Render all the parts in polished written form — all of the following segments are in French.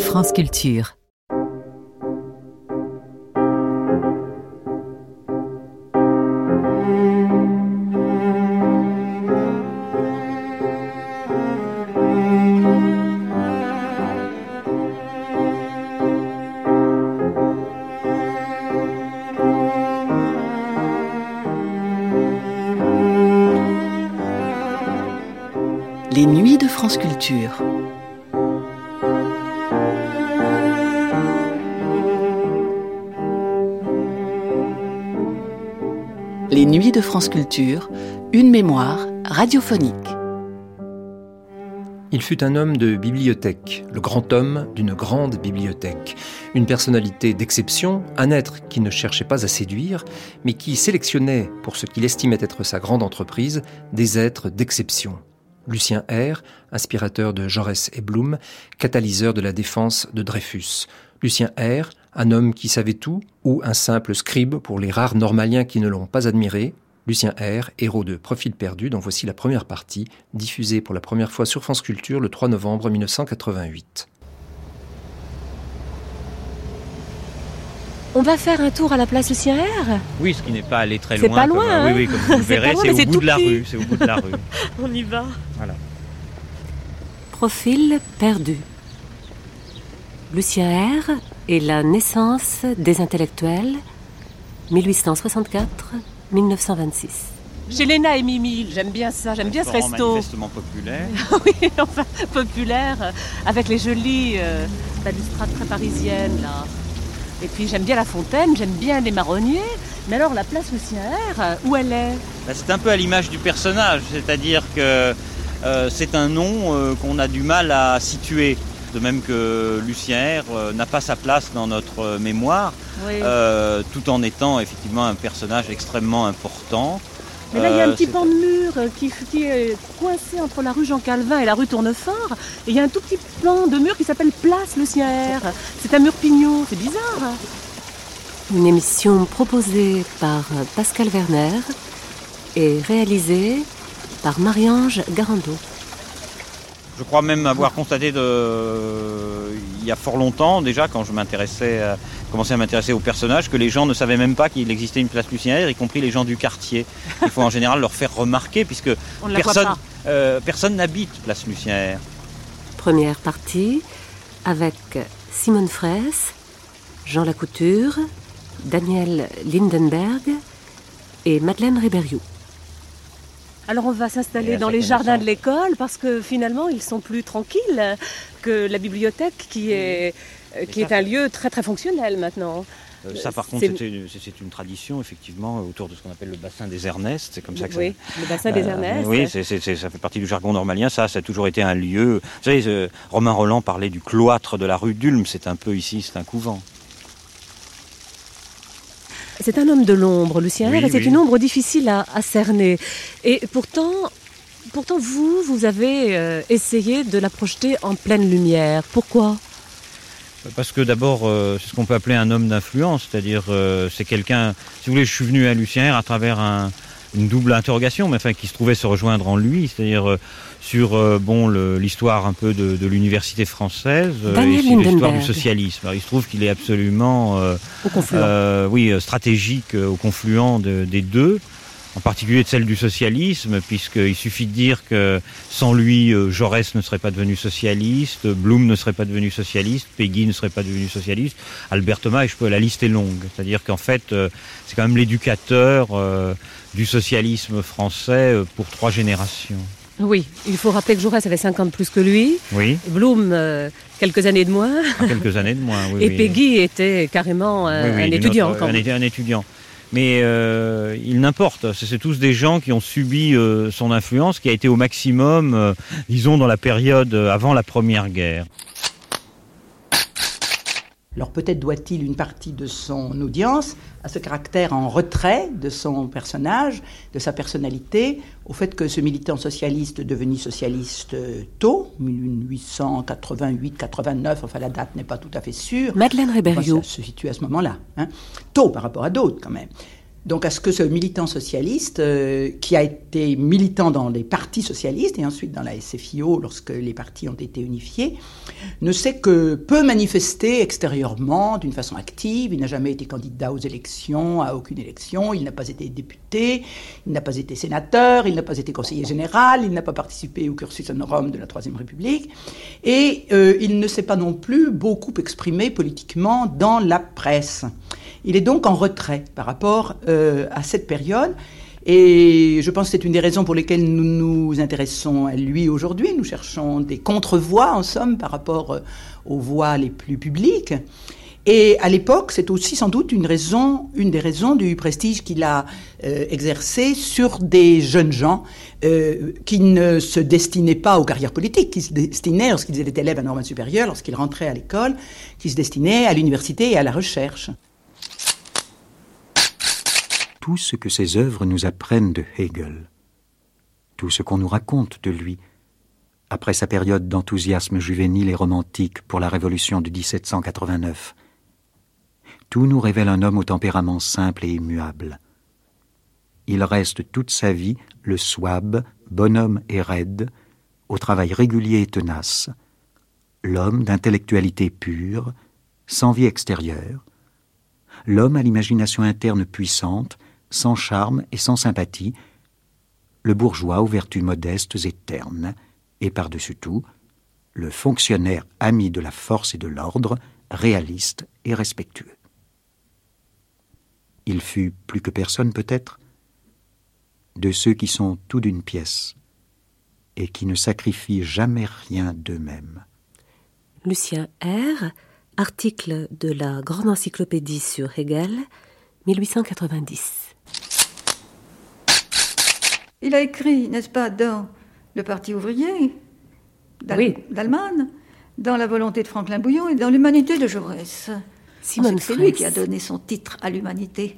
France Culture. Les nuits de France Culture. Les nuits de France Culture, une mémoire radiophonique. Il fut un homme de bibliothèque, le grand homme d'une grande bibliothèque. Une personnalité d'exception, un être qui ne cherchait pas à séduire, mais qui sélectionnait, pour ce qu'il estimait être sa grande entreprise, des êtres d'exception. Lucien R, inspirateur de Jaurès et Blum, catalyseur de la défense de Dreyfus. Lucien R, un homme qui savait tout, ou un simple scribe pour les rares normaliens qui ne l'ont pas admiré. Lucien R, héros de Profil perdu, dont voici la première partie, diffusée pour la première fois sur France Culture le 3 novembre 1988. On va faire un tour à la place Lucien R. Oui, ce qui n'est pas allé très c'est loin. Pas loin, hein. Oui, comme vous le verrez, loin, c'est au bout de la rue. C'est au bout de la rue. On y va. Voilà. Profil perdu. Lucien R et la naissance des intellectuels, 1864-1926. Chez Léna et Mimi, j'aime bien ça, j'aime bien ce resto. Manifestement populaire. Oui, enfin populaire, avec les jolies balustrades très parisiennes là. Et puis j'aime bien la fontaine, j'aime bien les marronniers. Mais alors la place Lucien R, où elle est ? C'est un peu à l'image du personnage, c'est-à-dire que c'est un nom qu'on a du mal à situer. De même que Lucien R n'a pas sa place dans notre mémoire, oui. Tout en étant effectivement un personnage extrêmement important. Mais là, il y a un petit pan de mur qui est coincé entre la rue Jean-Calvin et la rue Tournefort. Et il y a un tout petit pan de mur qui s'appelle Place Lucien R. C'est un mur pignon, c'est bizarre. Une émission proposée par Pascal Werner et réalisée par Marie-Ange Garando. Je crois même avoir constaté il y a fort longtemps, déjà, quand je commençais à m'intéresser au personnage, que les gens ne savaient même pas qu'il existait une place Lucien R, y compris les gens du quartier. Il faut en général leur faire remarquer, puisque personne n'habite place Lucien R. Première partie, avec Simone Fraisse, Jean Lacouture, Daniel Lindenberg et Madeleine Ribériou. Alors on va s'installer dans les jardins de l'école parce que finalement ils sont plus tranquilles que la bibliothèque qui est un lieu très très fonctionnel maintenant. Ça par contre c'est une tradition effectivement autour de ce qu'on appelle le bassin des Ernestes, c'est comme ça que oui, le bassin des Ernestes. Oui, ça fait partie du jargon normalien, ça a toujours été un lieu. Vous savez, Romain Rolland parlait du cloître de la rue d'Ulm, c'est un peu ici, c'est un couvent. C'est un homme de l'ombre, Lucien R, et c'est une ombre difficile à cerner. Et pourtant vous avez essayé de la projeter en pleine lumière. Pourquoi ? Parce que d'abord, c'est ce qu'on peut appeler un homme d'influence, c'est-à-dire c'est quelqu'un... Si vous voulez, je suis venu à Lucien R à travers une double interrogation, mais enfin qui se trouvait se rejoindre en lui, c'est-à-dire sur l'histoire un peu de l'université française et l'histoire du socialisme. Alors, il se trouve qu'il est absolument au confluent. Stratégique au confluent des deux, en particulier de celle du socialisme, puisqu'il suffit de dire que sans lui, Jaurès ne serait pas devenu socialiste, Blum ne serait pas devenu socialiste, Péguy ne serait pas devenu socialiste, Albert Thomas, la liste est longue. C'est-à-dire qu'en fait, c'est quand même l'éducateur du socialisme français pour 3 générations. Oui, il faut rappeler que Jaurès avait 50 plus que lui. Oui. Blum, quelques années de moins. Quelques années de moins, oui. Et Péguy était carrément un étudiant. Un étudiant. Mais il n'importe, c'est tous des gens qui ont subi son influence, qui a été au maximum, disons, dans la période avant la Première Guerre. Alors peut-être doit-il une partie de son audience à ce caractère en retrait de son personnage, de sa personnalité, au fait que ce militant socialiste devenu socialiste tôt, 1888-89, enfin la date n'est pas tout à fait sûre. Madeleine Ribériou. Ça se situe à ce moment-là, tôt par rapport à d'autres quand même. donc à ce que ce militant socialiste, qui a été militant dans les partis socialistes et ensuite dans la SFIO lorsque les partis ont été unifiés, ne sait que peu manifester extérieurement d'une façon active. Il n'a jamais été candidat aux élections, à aucune élection, il n'a pas été député, il n'a pas été sénateur, il n'a pas été conseiller général, il n'a pas participé au cursus honorum de la Troisième République, et il ne s'est pas non plus beaucoup exprimé politiquement dans la presse. Il est donc en retrait par rapport à cette période, et je pense que c'est une des raisons pour lesquelles nous nous intéressons à lui aujourd'hui. Nous cherchons des contre-voix, en somme, par rapport aux voix les plus publiques. Et à l'époque, c'est aussi sans doute une des raisons du prestige qu'il a exercé sur des jeunes gens qui ne se destinaient pas aux carrières politiques, qui se destinaient, lorsqu'ils étaient élèves à Normale Supérieure, lorsqu'ils rentraient à l'école, qui se destinaient à l'université et à la recherche. Tout ce que ses œuvres nous apprennent de Hegel, tout ce qu'on nous raconte de lui, après sa période d'enthousiasme juvénile et romantique pour la Révolution de 1789, tout nous révèle un homme au tempérament simple et immuable. Il reste toute sa vie le souabe, bonhomme et raide, au travail régulier et tenace, l'homme d'intellectualité pure, sans vie extérieure, l'homme à l'imagination interne puissante, sans charme et sans sympathie, le bourgeois aux vertus modestes et ternes, et par-dessus tout, le fonctionnaire ami de la force et de l'ordre, réaliste et respectueux. Il fut, plus que personne peut-être, de ceux qui sont tout d'une pièce et qui ne sacrifient jamais rien d'eux-mêmes. Lucien R., article de la Grande Encyclopédie sur Hegel, 1890. Il a écrit, n'est-ce pas, dans le Parti ouvrier d'Allemagne, dans La volonté de Franklin Bouillon et dans l'Humanité de Jaurès. C'est lui qui a donné son titre à l'humanité.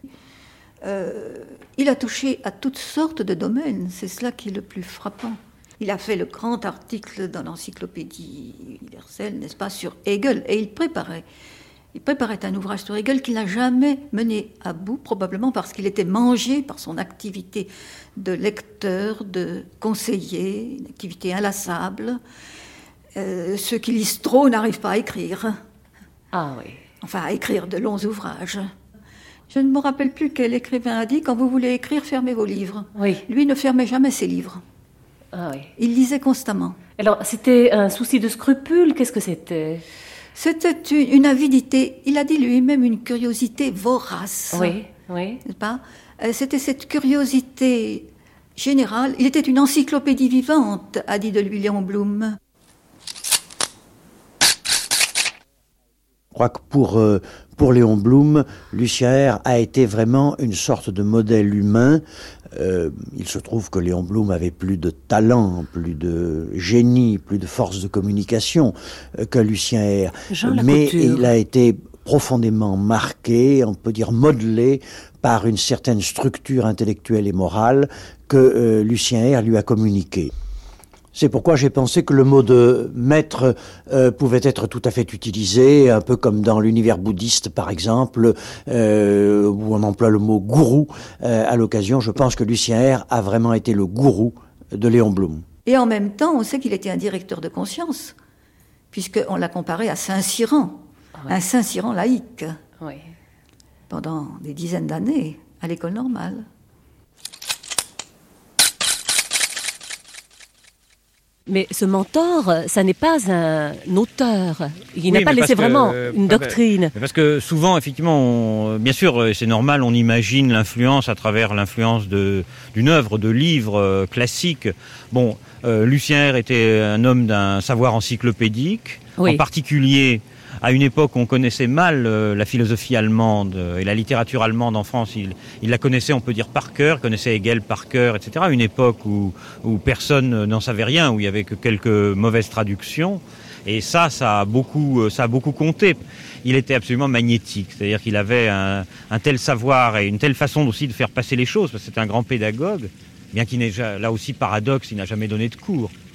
Il a touché à toutes sortes de domaines, c'est cela qui est le plus frappant. Il a fait le grand article dans l'Encyclopédie universelle, n'est-ce pas, sur Hegel, et il préparait un ouvrage sur Hegel qu'il n'a jamais mené à bout, probablement parce qu'il était mangé par son activité de lecteur, de conseiller, une activité inlassable. Ceux qui lisent trop n'arrivent pas à écrire. Ah oui. Enfin, à écrire de longs ouvrages. Je ne me rappelle plus quel écrivain a dit « Quand vous voulez écrire, fermez vos livres ». Oui. Lui ne fermait jamais ses livres. Ah oui. Il lisait constamment. Alors, c'était un souci de scrupule, qu'est-ce que c'était ? C'était une avidité, il a dit lui-même une curiosité vorace. Oui, oui. N'est-ce pas ? C'était cette curiosité générale. Il était une encyclopédie vivante, a dit de lui Léon Blum. Je crois que pour Léon Blum, Lucien R a été vraiment une sorte de modèle humain. Il se trouve que Léon Blum avait plus de talent, plus de génie, plus de force de communication que Lucien R. Mais il a été profondément marqué, on peut dire modelé, par une certaine structure intellectuelle et morale que Lucien R lui a communiquée. C'est pourquoi j'ai pensé que le mot de maître pouvait être tout à fait utilisé, un peu comme dans l'univers bouddhiste par exemple, où on emploie le mot gourou à l'occasion. Je pense que Lucien R a vraiment été le gourou de Léon Blum. Et en même temps, on sait qu'il était un directeur de conscience, puisqu'on l'a comparé à Saint-Cyran, un Saint-Cyran laïque, pendant des dizaines d'années à l'école normale. Mais ce mentor, ça n'est pas un auteur. Il n'a pas laissé vraiment une doctrine. Parce que souvent, effectivement, bien sûr, c'est normal, on imagine l'influence à travers l'influence d'une œuvre, de livres classiques. Bon, Lucien R était un homme d'un savoir encyclopédique, en particulier à une époque où on connaissait mal la philosophie allemande et la littérature allemande en France. Il la connaissait, on peut dire, par cœur, connaissait Hegel par cœur, etc. Une époque où personne n'en savait rien, où il y avait que quelques mauvaises traductions. Et ça a beaucoup compté. Il était absolument magnétique, c'est-à-dire qu'il avait un tel savoir et une telle façon aussi de faire passer les choses, parce que c'était un grand pédagogue, bien qu'il n'ait, là aussi paradoxe, il n'a jamais donné de cours.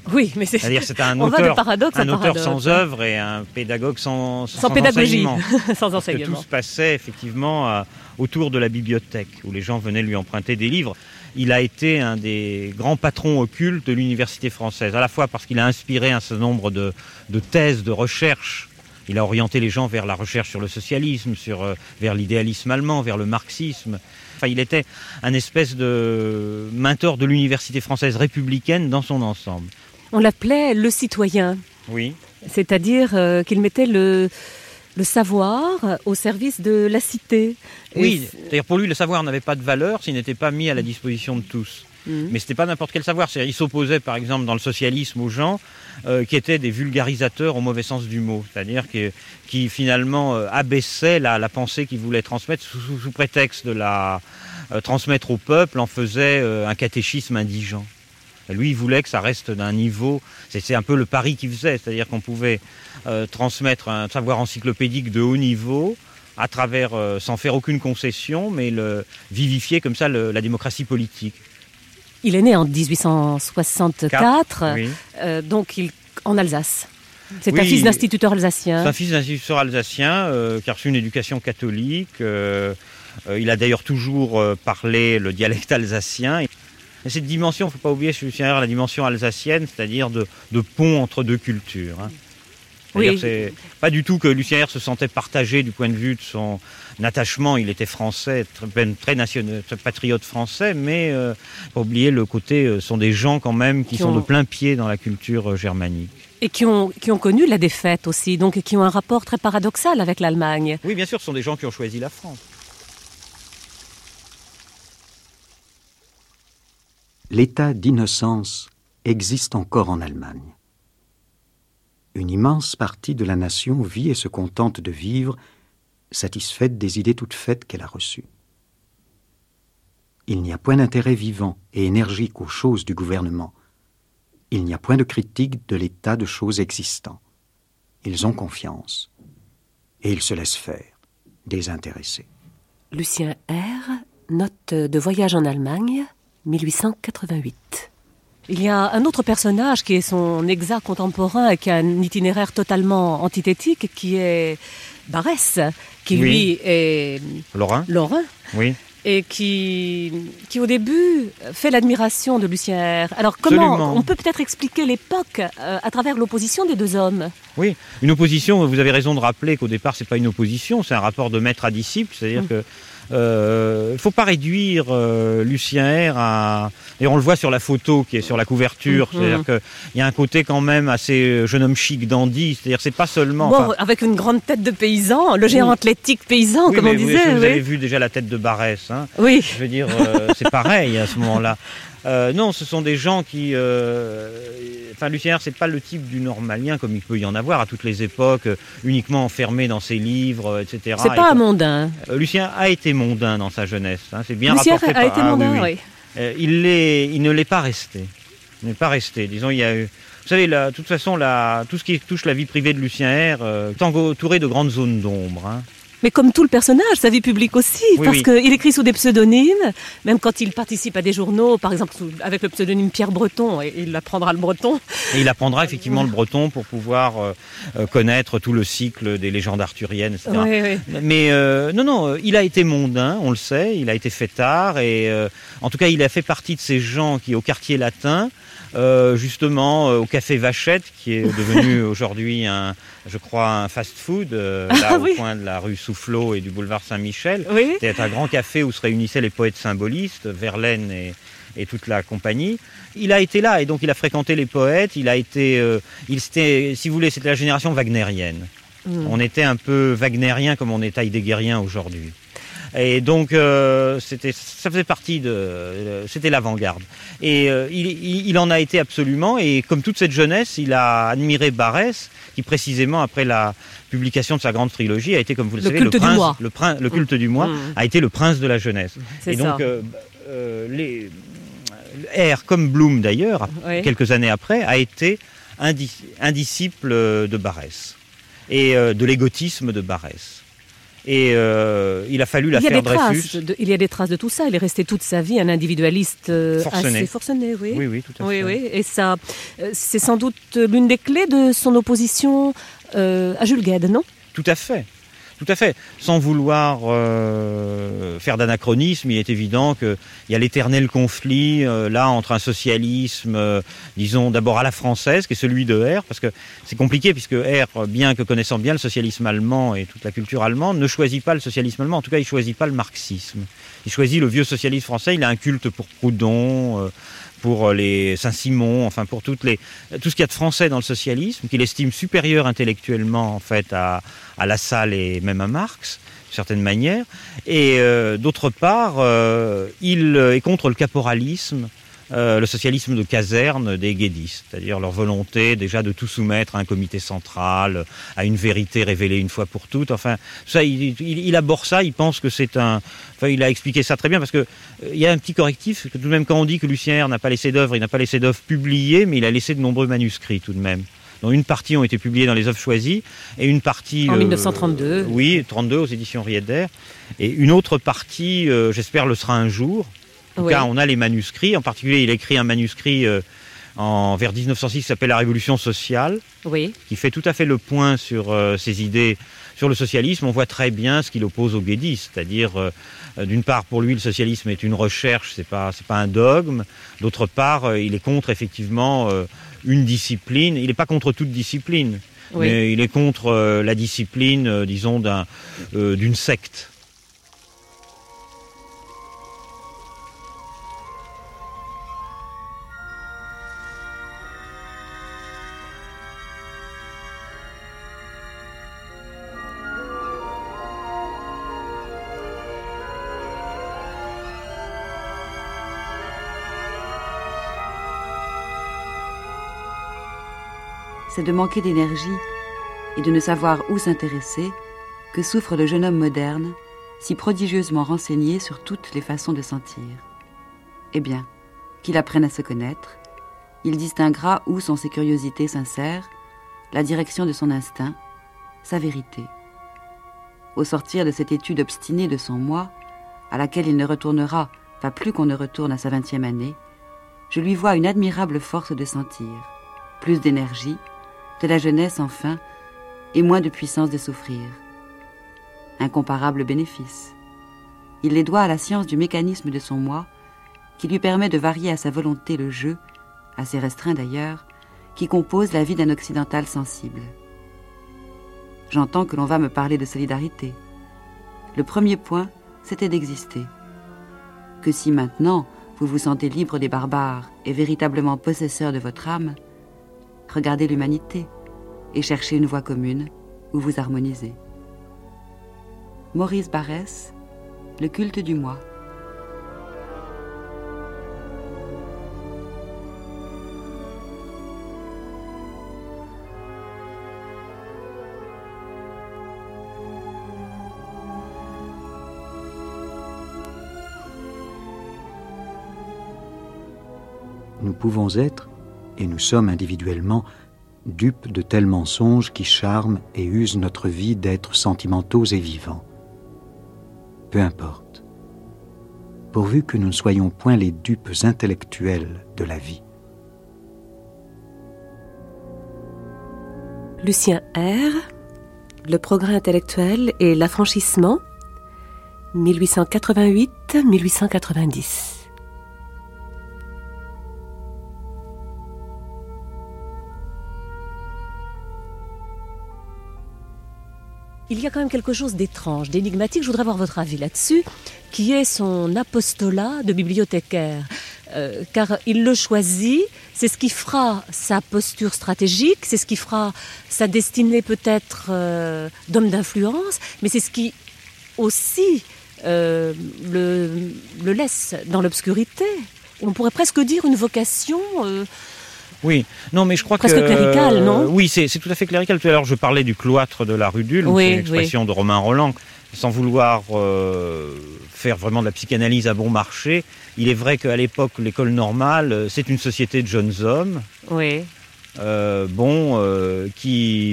Oui, mais c'est-à-dire c'est un on va de auteur, paradoxe en auteur paradoxe. sans œuvre et un pédagogue sans pédagogie, enseignement. sans Parce que enseignement. tout se passait effectivement autour de la bibliothèque, où les gens venaient lui emprunter des livres. Il a été un des grands patrons occultes de l'université française, à la fois parce qu'il a inspiré un certain nombre de thèses, de recherches. Il a orienté les gens vers la recherche sur le socialisme, vers l'idéalisme allemand, vers le marxisme. Enfin, il était un espèce de mentor de l'université française républicaine dans son ensemble. On l'appelait le citoyen. Oui. C'est-à-dire qu'il mettait le savoir au service de la cité. Oui, c'est-à-dire pour lui, le savoir n'avait pas de valeur s'il n'était pas mis à la disposition de tous. Mais ce n'était pas n'importe quel savoir. Il s'opposait, par exemple, dans le socialisme aux gens qui étaient des vulgarisateurs au mauvais sens du mot. C'est-à-dire qui finalement abaissaient la pensée qu'ils voulaient transmettre sous prétexte de la transmettre au peuple, en faisait un catéchisme indigent. Lui, il voulait que ça reste d'un niveau... C'est un peu le pari qu'il faisait. C'est-à-dire qu'on pouvait transmettre un savoir encyclopédique de haut niveau à travers, sans faire aucune concession, mais vivifier comme ça la démocratie politique. Il est né en 1864, oui. Donc en Alsace. C'est un fils d'instituteur alsacien. C'est un fils d'instituteur alsacien qui a reçu une éducation catholique. Il a d'ailleurs toujours parlé le dialecte alsacien. Et cette dimension, il ne faut pas oublier chez Lucien Hère la dimension alsacienne, c'est-à-dire de pont entre deux cultures. C'est-à-dire c'est pas du tout que Lucien Hère se sentait partagé du point de vue de son attachement. Il était français, très national, très patriote français, mais pas oublier le côté, sont des gens quand même qui sont de plein pied dans la culture germanique. Et qui ont connu la défaite aussi, donc qui ont un rapport très paradoxal avec l'Allemagne. Oui, bien sûr, ce sont des gens qui ont choisi la France. L'état d'innocence existe encore en Allemagne. Une immense partie de la nation vit et se contente de vivre, satisfaite des idées toutes faites qu'elle a reçues. Il n'y a point d'intérêt vivant et énergique aux choses du gouvernement. Il n'y a point de critique de l'état de choses existant. Ils ont confiance et ils se laissent faire, désintéressés. Lucien Hère, note de voyage en Allemagne, 1888. Il y a un autre personnage qui est son exact contemporain et qui a un itinéraire totalement antithétique, qui est Barrès, qui lui est Lorrain. Oui. Et qui au début fait l'admiration de Lucien Hère. Alors comment Absolument. On peut peut-être expliquer l'époque à travers l'opposition des deux hommes. Oui, une opposition, vous avez raison de rappeler qu'au départ c'est pas une opposition, c'est un rapport de maître à disciple, c'est-à-dire que il ne faut pas réduire Lucien Hère à... Et on le voit sur la photo qui est sur la couverture, c'est-à-dire qu'il y a un côté quand même assez jeune homme chic, dandy, c'est-à-dire c'est pas seulement... Bon, avec une grande tête de paysan, le géant athlétique paysan, comme on disait. Vous avez vu déjà la tête de Barrès, hein. Oui. Je veux dire, c'est pareil à ce moment-là. Non, ce sont des gens qui... Lucien Hère, c'est pas le type du normalien comme il peut y en avoir à toutes les époques, uniquement enfermé dans ses livres, etc. C'est pas un mondain. Lucien a été mondain dans sa jeunesse. Hein, c'est bien Lucien rapporté a été mondain, oui. Il ne l'est pas resté. Il n'est pas resté. Disons, il y a eu... Vous savez, de toute façon, tout ce qui touche la vie privée de Lucien Hère est entouré de grandes zones d'ombre. Hein. Mais comme tout le personnage, sa vie publique aussi, parce qu'il écrit sous des pseudonymes, même quand il participe à des journaux, par exemple avec le pseudonyme Pierre Breton, et il apprendra le breton. Et il apprendra effectivement le breton pour pouvoir connaître tout le cycle des légendes arthuriennes, etc. Oui. Mais non, il a été mondain, on le sait, il a été fêtard, et en tout cas il a fait partie de ces gens qui, au quartier latin, justement au café Vachette, qui est devenu aujourd'hui un fast-food, au coin de la rue Soufflot et du boulevard Saint-Michel. Oui. C'était un grand café où se réunissaient les poètes symbolistes, Verlaine et toute la compagnie. Il a été là, et donc il a fréquenté les poètes, il était, si vous voulez, c'était la génération wagnérienne. On était un peu wagnérien comme on est heideggerien aujourd'hui. Et donc, ça faisait partie c'était l'avant-garde. Et il en a été absolument, et comme toute cette jeunesse, il a admiré Barrès, qui précisément après la publication de sa grande trilogie a été, comme vous le savez, le culte du moi, a été le prince de la jeunesse. C'est et donc, Hère, comme Blum d'ailleurs, quelques années après, a été un disciple de Barrès et de l'égotisme de Barrès. Et il a fallu l'affaire Dreyfus. Il y a des traces de tout ça. Il est resté toute sa vie un individualiste assez forcené, oui. Oui, tout à fait. Oui. Et ça, c'est sans doute l'une des clés de son opposition à Jules Guesde, non ? Tout à fait. Sans vouloir faire d'anachronisme, il est évident qu'il y a l'éternel conflit là entre un socialisme, disons d'abord à la française, qui est celui de R, parce que c'est compliqué puisque R, bien que connaissant bien le socialisme allemand et toute la culture allemande, ne choisit pas le socialisme allemand. En tout cas, il choisit pas le marxisme. Il choisit le vieux socialisme français. Il a un culte pour Proudhon, pour les Saint-Simon, enfin pour tout ce qu'il y a de français dans le socialisme, qu'il estime supérieur intellectuellement en fait à Lassalle et même à Marx, d'une certaine manière. Et d'autre part, il est contre le caporalisme, le socialisme de caserne des guédistes, c'est-à-dire leur volonté déjà de tout soumettre à un comité central, à une vérité révélée une fois pour toutes. Enfin, ça, il aborde ça, il pense que c'est un... Enfin, il a expliqué ça très bien, parce que il y a un petit correctif, que tout de même quand on dit que Lucien R n'a pas laissé d'œuvres, il n'a pas laissé d'œuvres publiées, mais il a laissé de nombreux manuscrits tout de même. dont une partie ont été publiées dans les œuvres choisies, et une partie... En 1932. Oui, 32 aux éditions Rieder, et une autre partie, j'espère, le sera un jour. En tout cas, on a les manuscrits. En particulier, il a écrit un manuscrit vers 1906 qui s'appelle « La Révolution sociale », qui fait tout à fait le point sur ses idées sur le socialisme. On voit très bien ce qu'il oppose au guédisme, c'est-à-dire, d'une part, pour lui, le socialisme est une recherche, c'est pas un dogme. D'autre part, il est contre, effectivement, une discipline. Il n'est pas contre toute discipline, mais il est contre la discipline, disons, d'une secte. C'est de manquer d'énergie et de ne savoir où s'intéresser que souffre le jeune homme moderne, si prodigieusement renseigné sur toutes les façons de sentir. Eh bien, qu'il apprenne à se connaître, il distinguera où sont ses curiosités sincères, la direction de son instinct, sa vérité. Au sortir de cette étude obstinée de son moi, à laquelle il ne retournera pas plus qu'on ne retourne à sa 20e année, je lui vois une admirable force de sentir, plus d'énergie, de la jeunesse enfin, et moins de puissance de souffrir. Incomparable bénéfice. Il les doit à la science du mécanisme de son moi, qui lui permet de varier à sa volonté le jeu, assez restreint d'ailleurs, qui compose la vie d'un occidental sensible. J'entends que l'on va me parler de solidarité. Le premier point, c'était d'exister. Que si maintenant vous vous sentez libre des barbares et véritablement possesseur de votre âme, regardez l'humanité et cherchez une voie commune où vous harmonisez. Maurice Barrès, Le culte du moi. Nous pouvons être, et nous sommes individuellement, dupes de tels mensonges qui charment et usent notre vie d'êtres sentimentaux et vivants. Peu importe, pourvu que nous ne soyons point les dupes intellectuels de la vie. Lucien R., Le progrès intellectuel et l'affranchissement, 1888-1890. Il y a quand même quelque chose d'étrange, d'énigmatique, je voudrais avoir votre avis là-dessus, qui est son apostolat de bibliothécaire. Car il le choisit, c'est ce qui fera sa posture stratégique, c'est ce qui fera sa destinée peut-être d'homme d'influence, mais c'est ce qui aussi le laisse dans l'obscurité. On pourrait presque dire une vocation... Oui, non, mais je crois presque clérical, non ? Oui, c'est tout à fait clérical. Tout à l'heure, je parlais du cloître de la rue d'Ulm, c'est une expression de Romain Rolland. Sans vouloir faire vraiment de la psychanalyse à bon marché, il est vrai qu'à l'époque, l'école normale, c'est une société de jeunes hommes, qui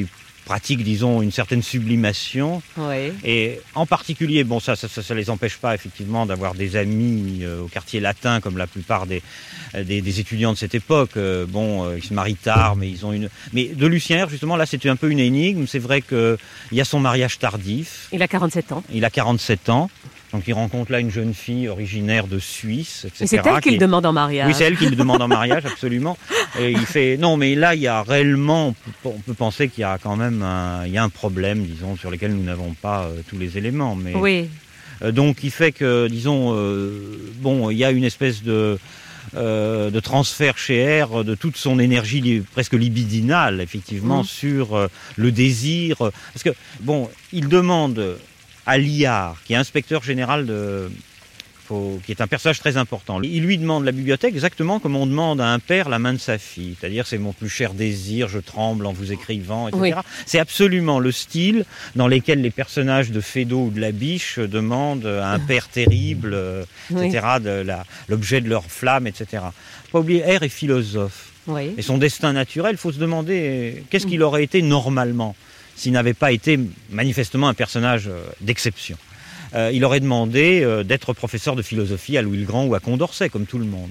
pratiquent, disons, une certaine sublimation. Oui. Et en particulier, bon, ça les empêche pas effectivement d'avoir des amis au quartier latin, comme la plupart des étudiants de cette époque. Ils se marient tard, mais ils ont une. Mais de Lucien R, justement, là, c'était un peu une énigme. C'est vrai qu'il y a son mariage tardif. Il a 47 ans. Il a 47 ans. Donc il rencontre là une jeune fille originaire de Suisse, etc. Et c'est elle qui le demande en mariage. Oui, c'est elle qui le demande en mariage, absolument. Et il fait non, mais là il y a réellement, on peut penser qu'il y a quand même un problème, disons, sur lequel nous n'avons pas tous les éléments. Mais oui. Donc il fait que, disons, il y a une espèce de transfert chez R de toute son énergie presque libidinale, effectivement, sur le désir. Parce que il demande à Liard, qui est inspecteur général qui est un personnage très important. Il lui demande la bibliothèque exactement comme on demande à un père la main de sa fille. C'est-à-dire, c'est mon plus cher désir, je tremble en vous écrivant, etc. Oui. C'est absolument le style dans lequel les personnages de Feydeau ou de Labiche demandent à un père terrible, etc., l'objet de leur flamme, etc. Pas oublier, R est philosophe. Oui. Et son destin naturel, il faut se demander qu'est-ce qu'il aurait été normalement s'il n'avait pas été manifestement un personnage d'exception. Il aurait demandé d'être professeur de philosophie à Louis le Grand ou à Condorcet, comme tout le monde.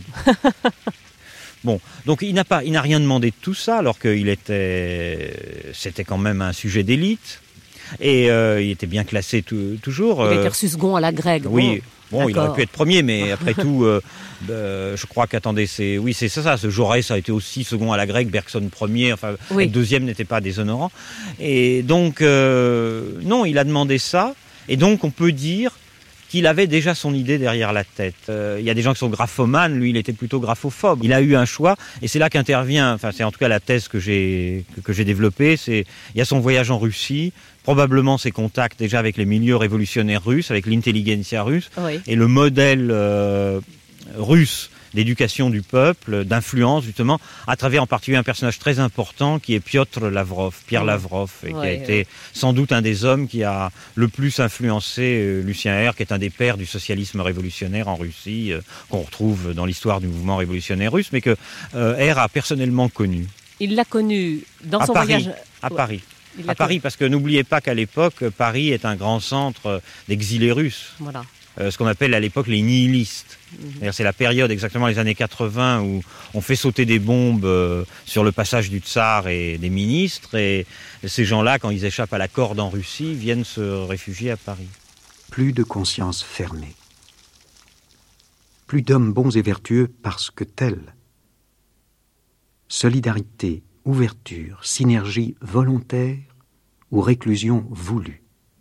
Donc il n'a rien demandé de tout ça, alors que c'était quand même un sujet d'élite, et il était bien classé toujours. Il était reçu second à la grecque. Oui. Il aurait pu être premier, mais après tout, je crois c'est ça. Ce Jaurès a été aussi second à la grecque, Bergson premier, enfin, le deuxième n'était pas déshonorant. Et donc, non, il a demandé ça, et donc on peut dire qu'il avait déjà son idée derrière la tête. Il y a des gens qui sont graphomanes, lui il était plutôt graphophobe. Il a eu un choix, et c'est là qu'intervient, c'est en tout cas la thèse que j'ai développée, il y a son voyage en Russie, probablement ses contacts déjà avec les milieux révolutionnaires russes, avec l'intelligentsia russe, et le modèle russe d'éducation du peuple, d'influence justement, à travers en particulier un personnage très important qui est Pierre Lavrov, et qui a été sans doute un des hommes qui a le plus influencé Lucien R, qui est un des pères du socialisme révolutionnaire en Russie, qu'on retrouve dans l'histoire du mouvement révolutionnaire russe, mais que R a personnellement connu. Il l'a connu dans son voyage à Paris. À Paris, parce que n'oubliez pas qu'à l'époque, Paris est un grand centre d'exilés russes. Voilà. Ce qu'on appelle à l'époque les nihilistes. C'est la période exactement les années 80 où on fait sauter des bombes sur le passage du tsar et des ministres, et ces gens-là, quand ils échappent à la corde en Russie, viennent se réfugier à Paris. Plus de conscience fermée. Plus d'hommes bons et vertueux parce que tels. Solidarité, ouverture, synergie volontaire ou réclusion voulue.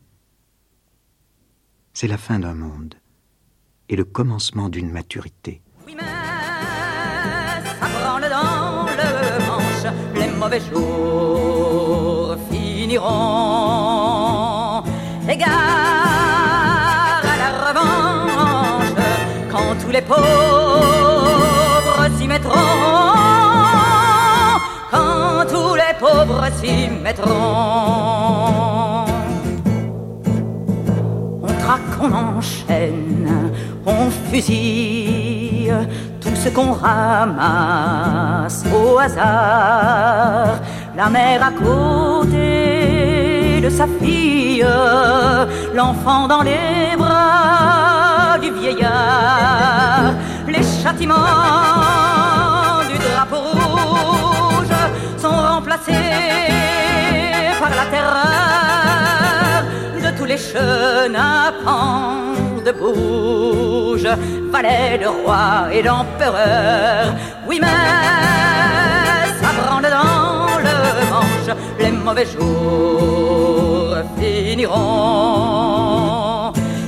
C'est la fin d'un monde et le commencement d'une maturité. Oui, mais ça branle dans le manche, les mauvais jours finiront. Égard à la revanche, quand tous les pauvres s'y mettront. Quand tous les pauvres s'y mettront. On traque, on enchaîne, on fusille tout ce qu'on ramasse au hasard. La mère à côté de sa fille, l'enfant dans les bras du vieillard. Les châtiments du drapeau rouge sont remplacés par la terreur de tous les chenapans de Bourges, valets de rois et d'empereurs. Oui, mais ça branle dans le manche, les mauvais jours finiront.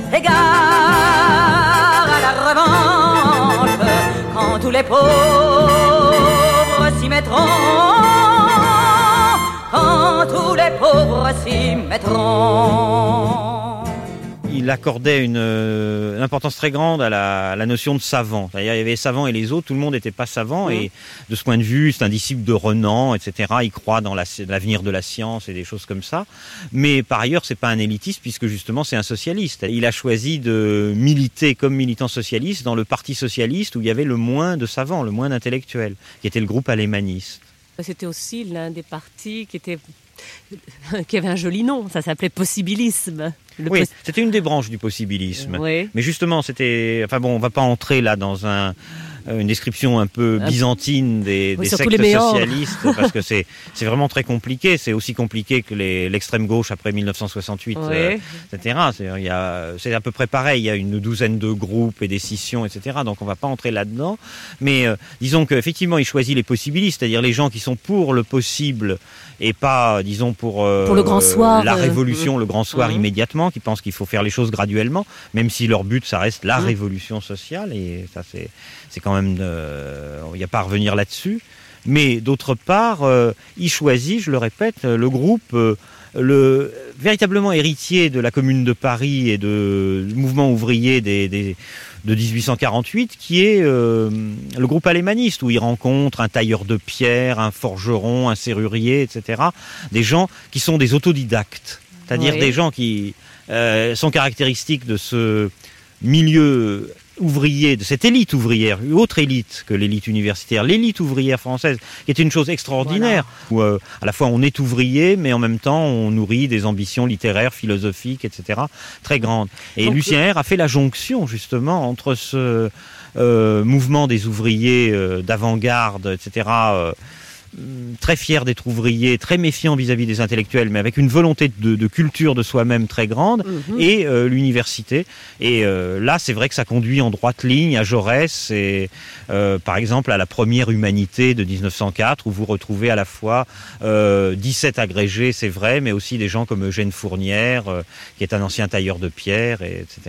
Égard à la revanche, quand tous les pauvres s'y mettront. Quand tous les pauvres s'y mettront. Il accordait une importance très grande à la notion de savant. C'est-à-dire, il y avait les savants et les autres, tout le monde n'était pas savant, et de ce point de vue, c'est un disciple de Renan, etc. Il croit dans l'avenir de la science et des choses comme ça. Mais par ailleurs, c'est pas un élitiste, puisque justement, c'est un socialiste. Il a choisi de militer comme militant socialiste dans le parti socialiste où il y avait le moins de savants, le moins d'intellectuels, qui était le groupe alémaniste. C'était aussi l'un des partis qui était Qui avait un joli nom, ça s'appelait possibilisme. Oui, c'était une des branches du possibilisme. Oui. Mais justement, on va pas entrer là dans une description un peu byzantine des sectes socialistes, parce que c'est vraiment très compliqué. C'est aussi compliqué que l'extrême gauche après 1968, etc. C'est à peu près pareil. Il y a une douzaine de groupes et des scissions, etc. Donc on va pas entrer là-dedans. Mais disons qu'effectivement, il choisit les possibilistes, c'est-à-dire les gens qui sont pour le possible et pas, disons, pour le grand soir, la révolution, le grand soir immédiatement, qui pensent qu'il faut faire les choses graduellement, même si leur but, ça reste la révolution sociale, et ça, c'est quand même... Il n'y a pas à revenir là-dessus. Mais d'autre part, il choisit, je le répète, le groupe... véritablement héritier de la Commune de Paris et du mouvement ouvrier de 1848, qui est le groupe alémaniste, où il rencontre un tailleur de pierre, un forgeron, un serrurier, etc. Des gens qui sont des autodidactes, c'est-à-dire des gens qui sont caractéristiques de ce milieu ouvrier, de cette élite ouvrière, une autre élite que l'élite universitaire, l'élite ouvrière française, qui est une chose extraordinaire, où à la fois on est ouvrier, mais en même temps on nourrit des ambitions littéraires, philosophiques, etc., très grandes. Et donc, Lucien Hère a fait la jonction, justement, entre ce mouvement des ouvriers d'avant-garde, etc., très fier d'être ouvrier, très méfiant vis-à-vis des intellectuels, mais avec une volonté de culture de soi-même très grande, et l'université. Et là, c'est vrai que ça conduit en droite ligne à Jaurès, et par exemple à la première Humanité de 1904, où vous retrouvez à la fois 17 agrégés, c'est vrai, mais aussi des gens comme Eugène Fournière, qui est un ancien tailleur de pierre, etc.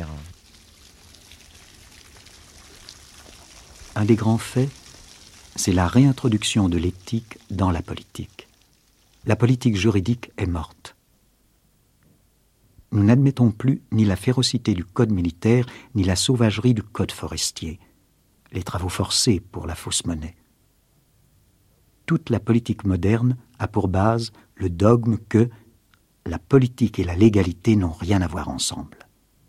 Un des grands faits, c'est la réintroduction de l'éthique dans la politique. La politique juridique est morte. Nous n'admettons plus ni la férocité du code militaire, ni la sauvagerie du code forestier, les travaux forcés pour la fausse monnaie. Toute la politique moderne a pour base le dogme que la politique et la légalité n'ont rien à voir ensemble.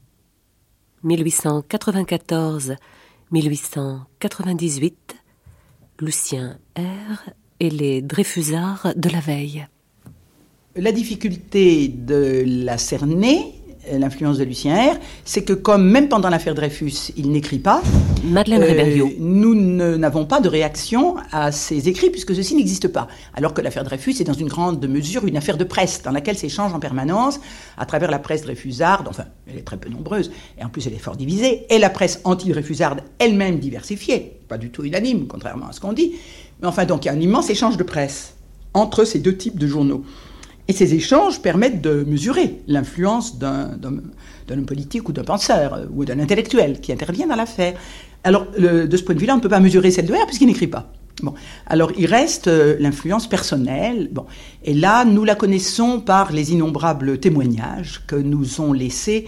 1894-1898, Lucien Hère et les Dreyfusards de la veille. La difficulté de la cerner, l'influence de Lucien Hère, c'est que comme même pendant l'affaire Dreyfus, il n'écrit pas, Madeleine Réberriot. Nous n'avons pas de réaction à ses écrits puisque ceci n'existe pas. Alors que l'affaire Dreyfus est dans une grande mesure une affaire de presse dans laquelle s'échange en permanence à travers la presse dreyfusarde, enfin elle est très peu nombreuse et en plus elle est fort divisée, et la presse anti-dreyfusarde elle-même diversifiée, pas du tout unanime contrairement à ce qu'on dit, mais enfin donc il y a un immense échange de presse entre ces deux types de journaux. Et ces échanges permettent de mesurer l'influence d'un homme politique ou d'un penseur ou d'un intellectuel qui intervient dans l'affaire. Alors, de ce point de vue-là, on ne peut pas mesurer celle de Hère puisqu'il n'écrit pas. Bon. Alors, il reste l'influence personnelle. Bon. Et là, nous la connaissons par les innombrables témoignages que nous ont laissés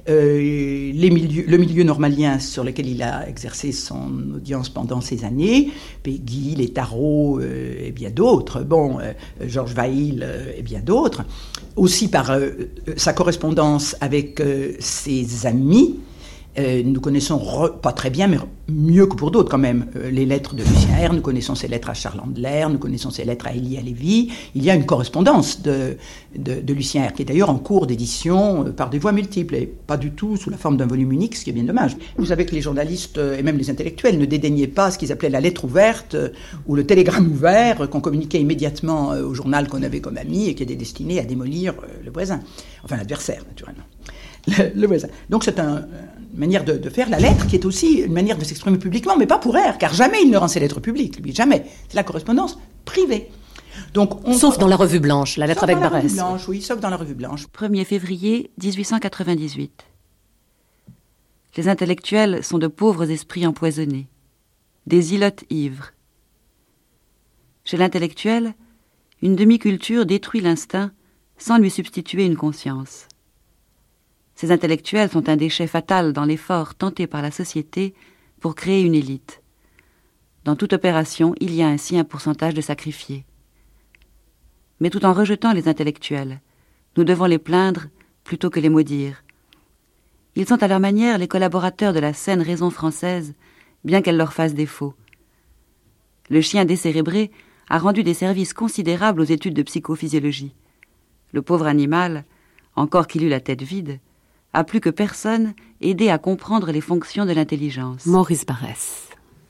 le milieu normalien sur lequel il a exercé son audience pendant ces années, Péguy, les Tarot et bien d'autres, Georges Vail et bien d'autres, aussi par sa correspondance avec ses amis. Nous connaissons pas très bien, mais mieux que pour d'autres quand même, les lettres de Lucien Hère, nous connaissons ses lettres à Charles Andler, nous connaissons ses lettres à Élie Halévy. Il y a une correspondance de Lucien Hère, qui est d'ailleurs en cours d'édition par des voies multiples, et pas du tout sous la forme d'un volume unique, ce qui est bien dommage. Vous savez que les journalistes, et même les intellectuels, ne dédaignaient pas ce qu'ils appelaient la lettre ouverte, ou le télégramme ouvert, qu'on communiquait immédiatement au journal qu'on avait comme ami, et qui était destiné à démolir le voisin, enfin l'adversaire, naturellement. Le voisin. Donc c'est une manière de faire la lettre qui est aussi une manière de s'exprimer publiquement, mais pas pour Hère, car jamais il ne rend ses lettres publiques, lui, jamais. C'est la correspondance privée. Donc sauf dans la Revue Blanche, la lettre avec Barrès. Oui, sauf dans la Revue Blanche. 1er février 1898. Les intellectuels sont de pauvres esprits empoisonnés, des ilotes ivres. Chez l'intellectuel, une demi-culture détruit l'instinct sans lui substituer une conscience. Ces intellectuels sont un déchet fatal dans l'effort tenté par la société pour créer une élite. Dans toute opération, il y a ainsi un pourcentage de sacrifiés. Mais tout en rejetant les intellectuels, nous devons les plaindre plutôt que les maudire. Ils sont à leur manière les collaborateurs de la saine raison française, bien qu'elle leur fasse défaut. Le chien décérébré a rendu des services considérables aux études de psychophysiologie. Le pauvre animal, encore qu'il eût la tête vide, a plus que personne aidé à comprendre les fonctions de l'intelligence. Maurice Barrès.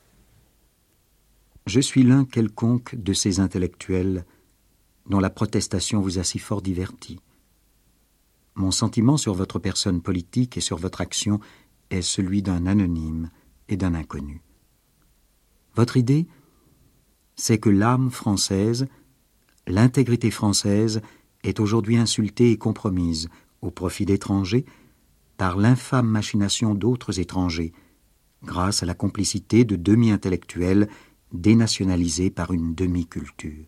Je suis l'un quelconque de ces intellectuels dont la protestation vous a si fort diverti. Mon sentiment sur votre personne politique et sur votre action est celui d'un anonyme et d'un inconnu. Votre idée, c'est que l'âme française, l'intégrité française, est aujourd'hui insultée et compromise au profit d'étrangers par l'infâme machination d'autres étrangers, grâce à la complicité de demi-intellectuels dénationalisés par une demi-culture.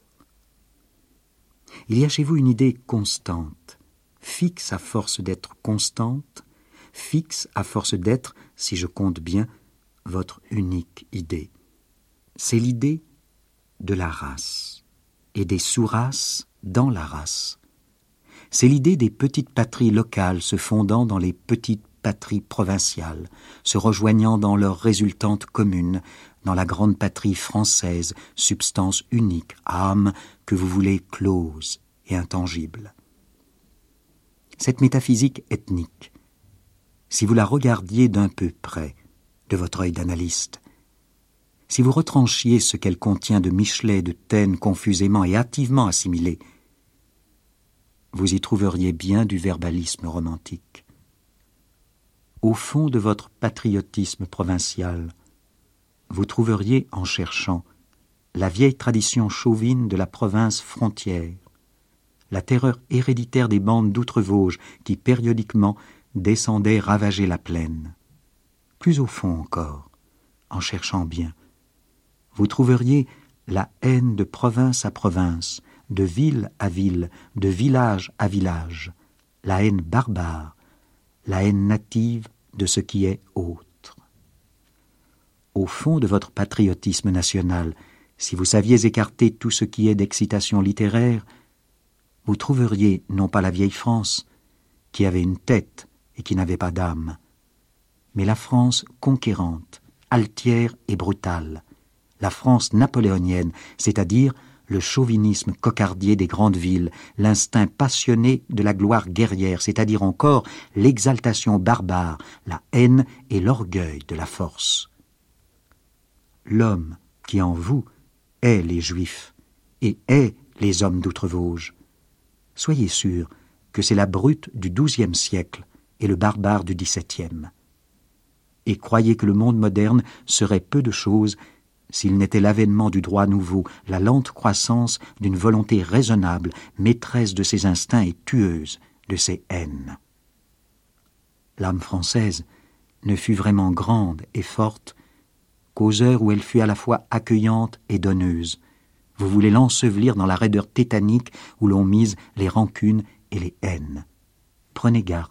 Il y a chez vous une idée constante, fixe à force d'être constante, fixe à force d'être, si je compte bien, votre unique idée. C'est l'idée de la race et des sous-races dans la race. C'est l'idée des petites patries locales se fondant dans les petites patries provinciales, se rejoignant dans leur résultante commune, dans la grande patrie française, substance unique, âme que vous voulez close et intangible. Cette métaphysique ethnique, si vous la regardiez d'un peu près, de votre œil d'analyste, si vous retranchiez ce qu'elle contient de Michelet, de Taine confusément et hâtivement assimilés, vous y trouveriez bien du verbalisme romantique. Au fond de votre patriotisme provincial, vous trouveriez, en cherchant, la vieille tradition chauvine de la province frontière, la terreur héréditaire des bandes d'Outre-Vosges qui, périodiquement, descendaient ravager la plaine. Plus au fond encore, en cherchant bien, vous trouveriez la haine de province à province, de ville à ville, de village à village, la haine barbare, la haine native de ce qui est autre. Au fond de votre patriotisme national, si vous saviez écarter tout ce qui est d'excitation littéraire, vous trouveriez non pas la vieille France, qui avait une tête et qui n'avait pas d'âme, mais la France conquérante, altière et brutale, la France napoléonienne, c'est-à-dire le chauvinisme cocardier des grandes villes, l'instinct passionné de la gloire guerrière, c'est-à-dire encore l'exaltation barbare, la haine et l'orgueil de la force. L'homme qui en vous est les Juifs et est les hommes d'Outre-Vosges. Soyez sûr que c'est la brute du XIIe siècle et le barbare du XVIIe. Et croyez que le monde moderne serait peu de choses s'il n'était l'avènement du droit nouveau, la lente croissance d'une volonté raisonnable, maîtresse de ses instincts et tueuse de ses haines. L'âme française ne fut vraiment grande et forte qu'aux heures où elle fut à la fois accueillante et donneuse. Vous voulez l'ensevelir dans la raideur tétanique où l'on mise les rancunes et les haines. Prenez garde.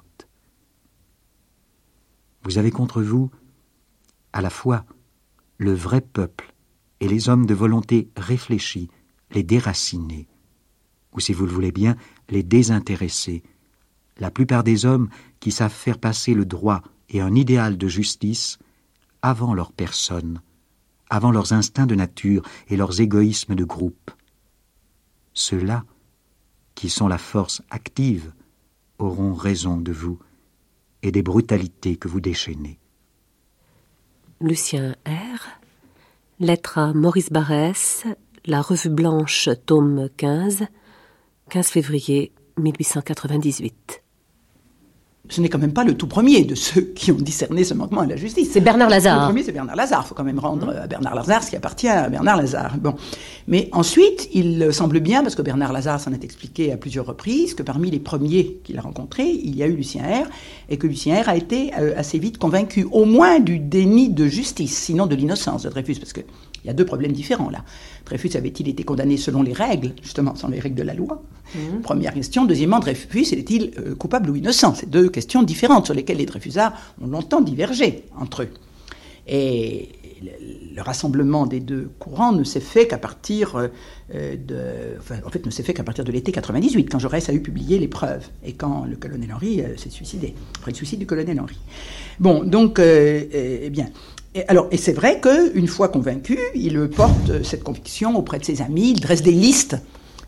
Vous avez contre vous, à la fois, le vrai peuple et les hommes de volonté réfléchie, les déracinés, ou si vous le voulez bien, les désintéressés, la plupart des hommes qui savent faire passer le droit et un idéal de justice avant leur personne, avant leurs instincts de nature et leurs égoïsmes de groupe. Ceux-là, qui sont la force active, auront raison de vous et des brutalités que vous déchaînez. Lucien R. Lettre à Maurice Barrès, La Revue Blanche, tome 15, 15 février 1898. Ce n'est quand même pas le tout premier de ceux qui ont discerné ce manquement à la justice. C'est Bernard Lazare. Le premier, c'est Bernard Lazare. Il faut quand même rendre à Bernard Lazare ce qui appartient à Bernard Lazare. Bon. Mais ensuite, il semble bien, parce que Bernard Lazare s'en est expliqué à plusieurs reprises, que parmi les premiers qu'il a rencontrés, il y a eu Lucien R, et que Lucien R a été assez vite convaincu, au moins du déni de justice, sinon de l'innocence de Dreyfus, parce qu'il y a deux problèmes différents là. Dreyfus avait-il été condamné selon les règles, justement, selon les règles de la loi? Première question. Deuxièmement, Dreyfus est-il coupable ou innocent? C'est deux questions différentes sur lesquelles les Dreyfusards ont longtemps divergé entre eux. Et le rassemblement des deux courants ne s'est fait qu'à partir ne s'est fait qu'à partir de l'été 98, quand Jaurès a eu publié les preuves et quand le colonel Henry s'est suicidé, après le suicide du colonel Henry. Bon, donc, eh bien. Et c'est vrai qu'une fois convaincu, il porte cette conviction auprès de ses amis, il dresse des listes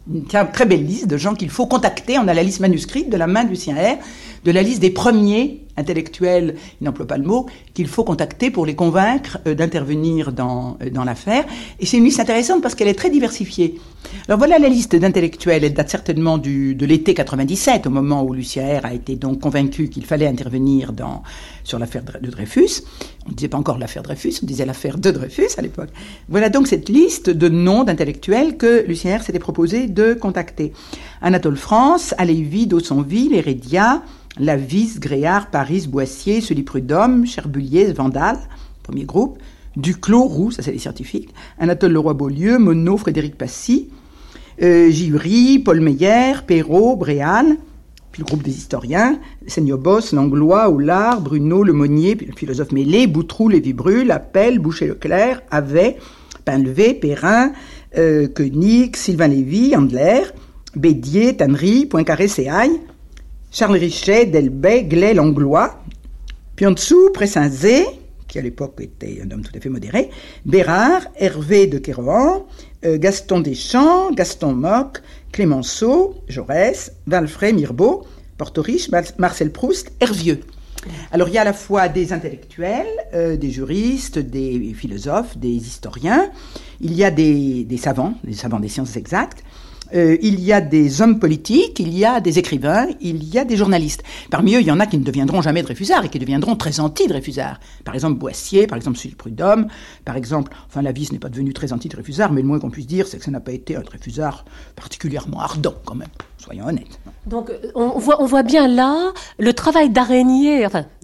une très belle liste de gens qu'il faut contacter. On a la liste manuscrite de la main de Lucien R, de la liste des premiers intellectuels, il n'emploie pas le mot, qu'il faut contacter pour les convaincre d'intervenir dans l'affaire. Et c'est une liste intéressante parce qu'elle est très diversifiée. Alors voilà la liste d'intellectuels, elle date certainement de l'été 97, au moment où Lucien R a été donc convaincu qu'il fallait intervenir sur l'affaire de Dreyfus. On ne disait pas encore l'affaire Dreyfus, on disait l'affaire de Dreyfus à l'époque. Voilà donc cette liste de noms d'intellectuels que Lucien R s'était proposé de contacter. Anatole France, Halévy, Dawsonville, Heredia, Lavis, Gréard, Paris, Boissier, Sully Prudhomme, Cherbuliez, Vandal, premier groupe, Duclos, Roux, ça c'est les scientifiques, Anatole Leroy-Beaulieu, Monod, Frédéric Passy, Gihury, Paul Meyer, Perrault, Bréal, puis le groupe des historiens, Seignobos, Langlois, Houlard, Bruno, Lemonnier, puis le philosophe Mélé, Boutroux, Lévy-Brul, Appel, Boucher-Leclerc, Havet, Pinlevé, Perrin, Koenig, Sylvain Lévy, Andler, Bédier, Tannery, Poincaré, Séaille, Charles Richet, Delbet, Glay, Langlois, puis en dessous, Pressinzé, qui à l'époque était un homme tout à fait modéré, Bérard, Hervé de Kérohan, Gaston Deschamps, Gaston Mock, Clémenceau, Jaurès, Valfray, Mirbeau, Portoriche, Marcel Proust, Hervieux. Alors il y a à la fois des intellectuels, des juristes, des philosophes, des historiens, il y a des savants des sciences exactes, il y a des hommes politiques, il y a des écrivains, il y a des journalistes. Parmi eux, il y en a qui ne deviendront jamais Dreyfusards et qui deviendront très anti-Dreyfusards. Par exemple, Boissier, par exemple, Sully Prudhomme, par exemple, enfin, Lavis n'est pas devenu très anti-Dreyfusard, mais le moins qu'on puisse dire, c'est que ça n'a pas été un Dreyfusard particulièrement ardent, quand même. Soyons honnêtes. Donc, on voit bien là le travail d'araignée,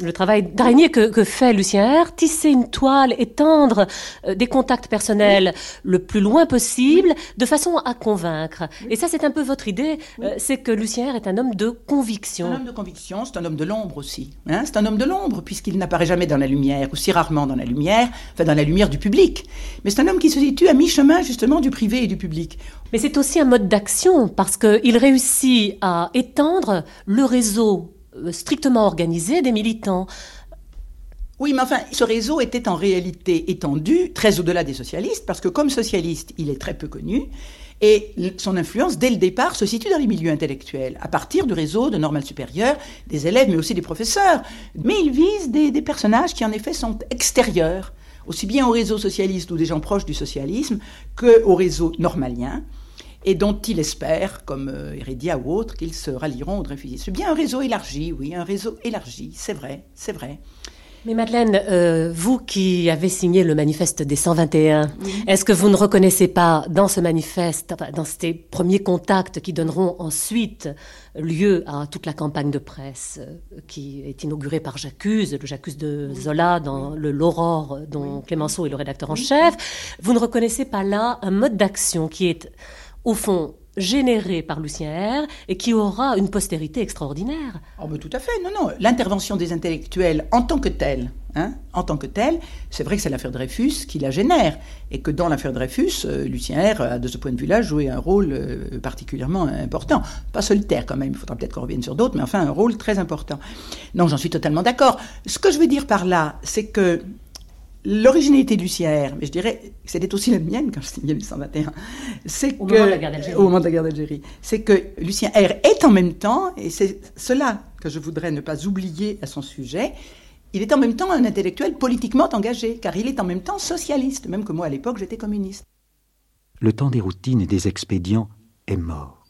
que fait Lucien R, tisser une toile, étendre des contacts personnels le plus loin possible, de façon à convaincre. Et ça, c'est un peu votre idée, c'est que Lucien R est un homme de conviction. Un homme de conviction, c'est un homme de l'ombre aussi. Hein, c'est un homme de l'ombre, puisqu'il n'apparaît jamais dans la lumière, ou si rarement dans la lumière, enfin dans la lumière du public. Mais c'est un homme qui se situe à mi-chemin, justement, du privé et du public. Mais c'est aussi un mode d'action, parce qu'il réussit à étendre le réseau strictement organisé des militants. Oui, mais enfin, ce réseau était en réalité étendu très au-delà des socialistes, parce que comme socialiste, il est très peu connu, et son influence, dès le départ, se situe dans les milieux intellectuels, à partir du réseau de normale supérieure, des élèves, mais aussi des professeurs. Mais il vise des personnages qui, en effet, sont extérieurs, aussi bien au réseau socialiste ou des gens proches du socialisme, qu'au réseau normalien, et dont il espère, comme Heredia ou autres, qu'ils se rallieront au Dreyfusisme. C'est bien un réseau élargi, oui, un réseau élargi, c'est vrai, c'est vrai. Mais Madeleine, vous qui avez signé le manifeste des 121, est-ce que vous ne reconnaissez pas dans ce manifeste, dans ces premiers contacts qui donneront ensuite lieu à toute la campagne de presse qui est inaugurée par J'accuse, le J'accuse de Zola dans le L'Aurore dont Clémenceau est le rédacteur en chef, vous ne reconnaissez pas là un mode d'action qui est au fond généré par Lucien R et qui aura une postérité extraordinaire. Oh, mais tout à fait, non. L'intervention des intellectuels en tant que telle, c'est vrai que c'est l'affaire Dreyfus qui la génère, et que dans l'affaire Dreyfus, Lucien R a, de ce point de vue-là, joué un rôle particulièrement important. Pas solitaire quand même, il faudra peut-être qu'on revienne sur d'autres, mais enfin un rôle très important. Non, j'en suis totalement d'accord. Ce que je veux dire par là, c'est que l'originalité de Lucien R, mais je dirais que c'était aussi la mienne quand je signais le 121, c'est au moment de la guerre d'Algérie, c'est que Lucien R est en même temps, et c'est cela que je voudrais ne pas oublier à son sujet, il est en même temps un intellectuel politiquement engagé, car il est en même temps socialiste, même que moi à l'époque j'étais communiste. Le temps des routines et des expédients est mort.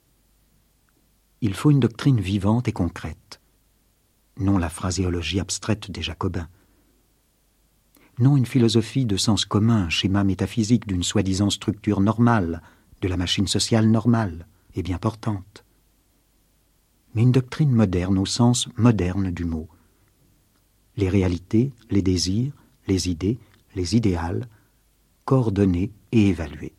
Il faut une doctrine vivante et concrète, non la phraséologie abstraite des Jacobins. Non une philosophie de sens commun, schéma métaphysique d'une soi-disant structure normale, de la machine sociale normale et bien portante. Mais une doctrine moderne au sens moderne du mot. Les réalités, les désirs, les idées, les idéals, coordonnés et évalués.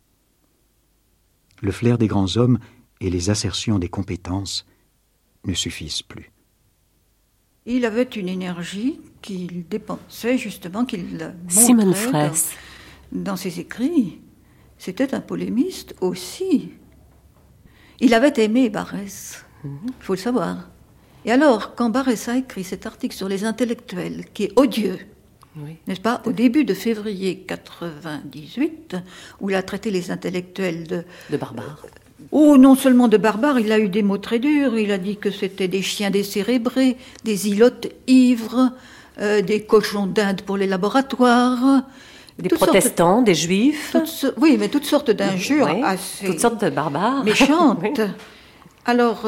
Le flair des grands hommes et les assertions des compétences ne suffisent plus. Il avait une énergie qu'il dépensait justement, qu'il Simone montrait Fraisse. dans ses écrits. C'était un polémiste aussi. Il avait aimé Barrès, il faut le savoir. Et alors, quand Barrès a écrit cet article sur les intellectuels, qui est odieux, n'est-ce pas, au début de février 98, où il a traité les intellectuels de barbares. Oh, non seulement de barbares, il a eu des mots très durs. Il a dit que c'était des chiens décérébrés, des ilotes ivres, des cochons d'Inde pour les laboratoires. Des protestants, des juifs. Oui, mais toutes sortes d'injures assez... Toutes sortes de barbares. Méchantes. Oui. Alors,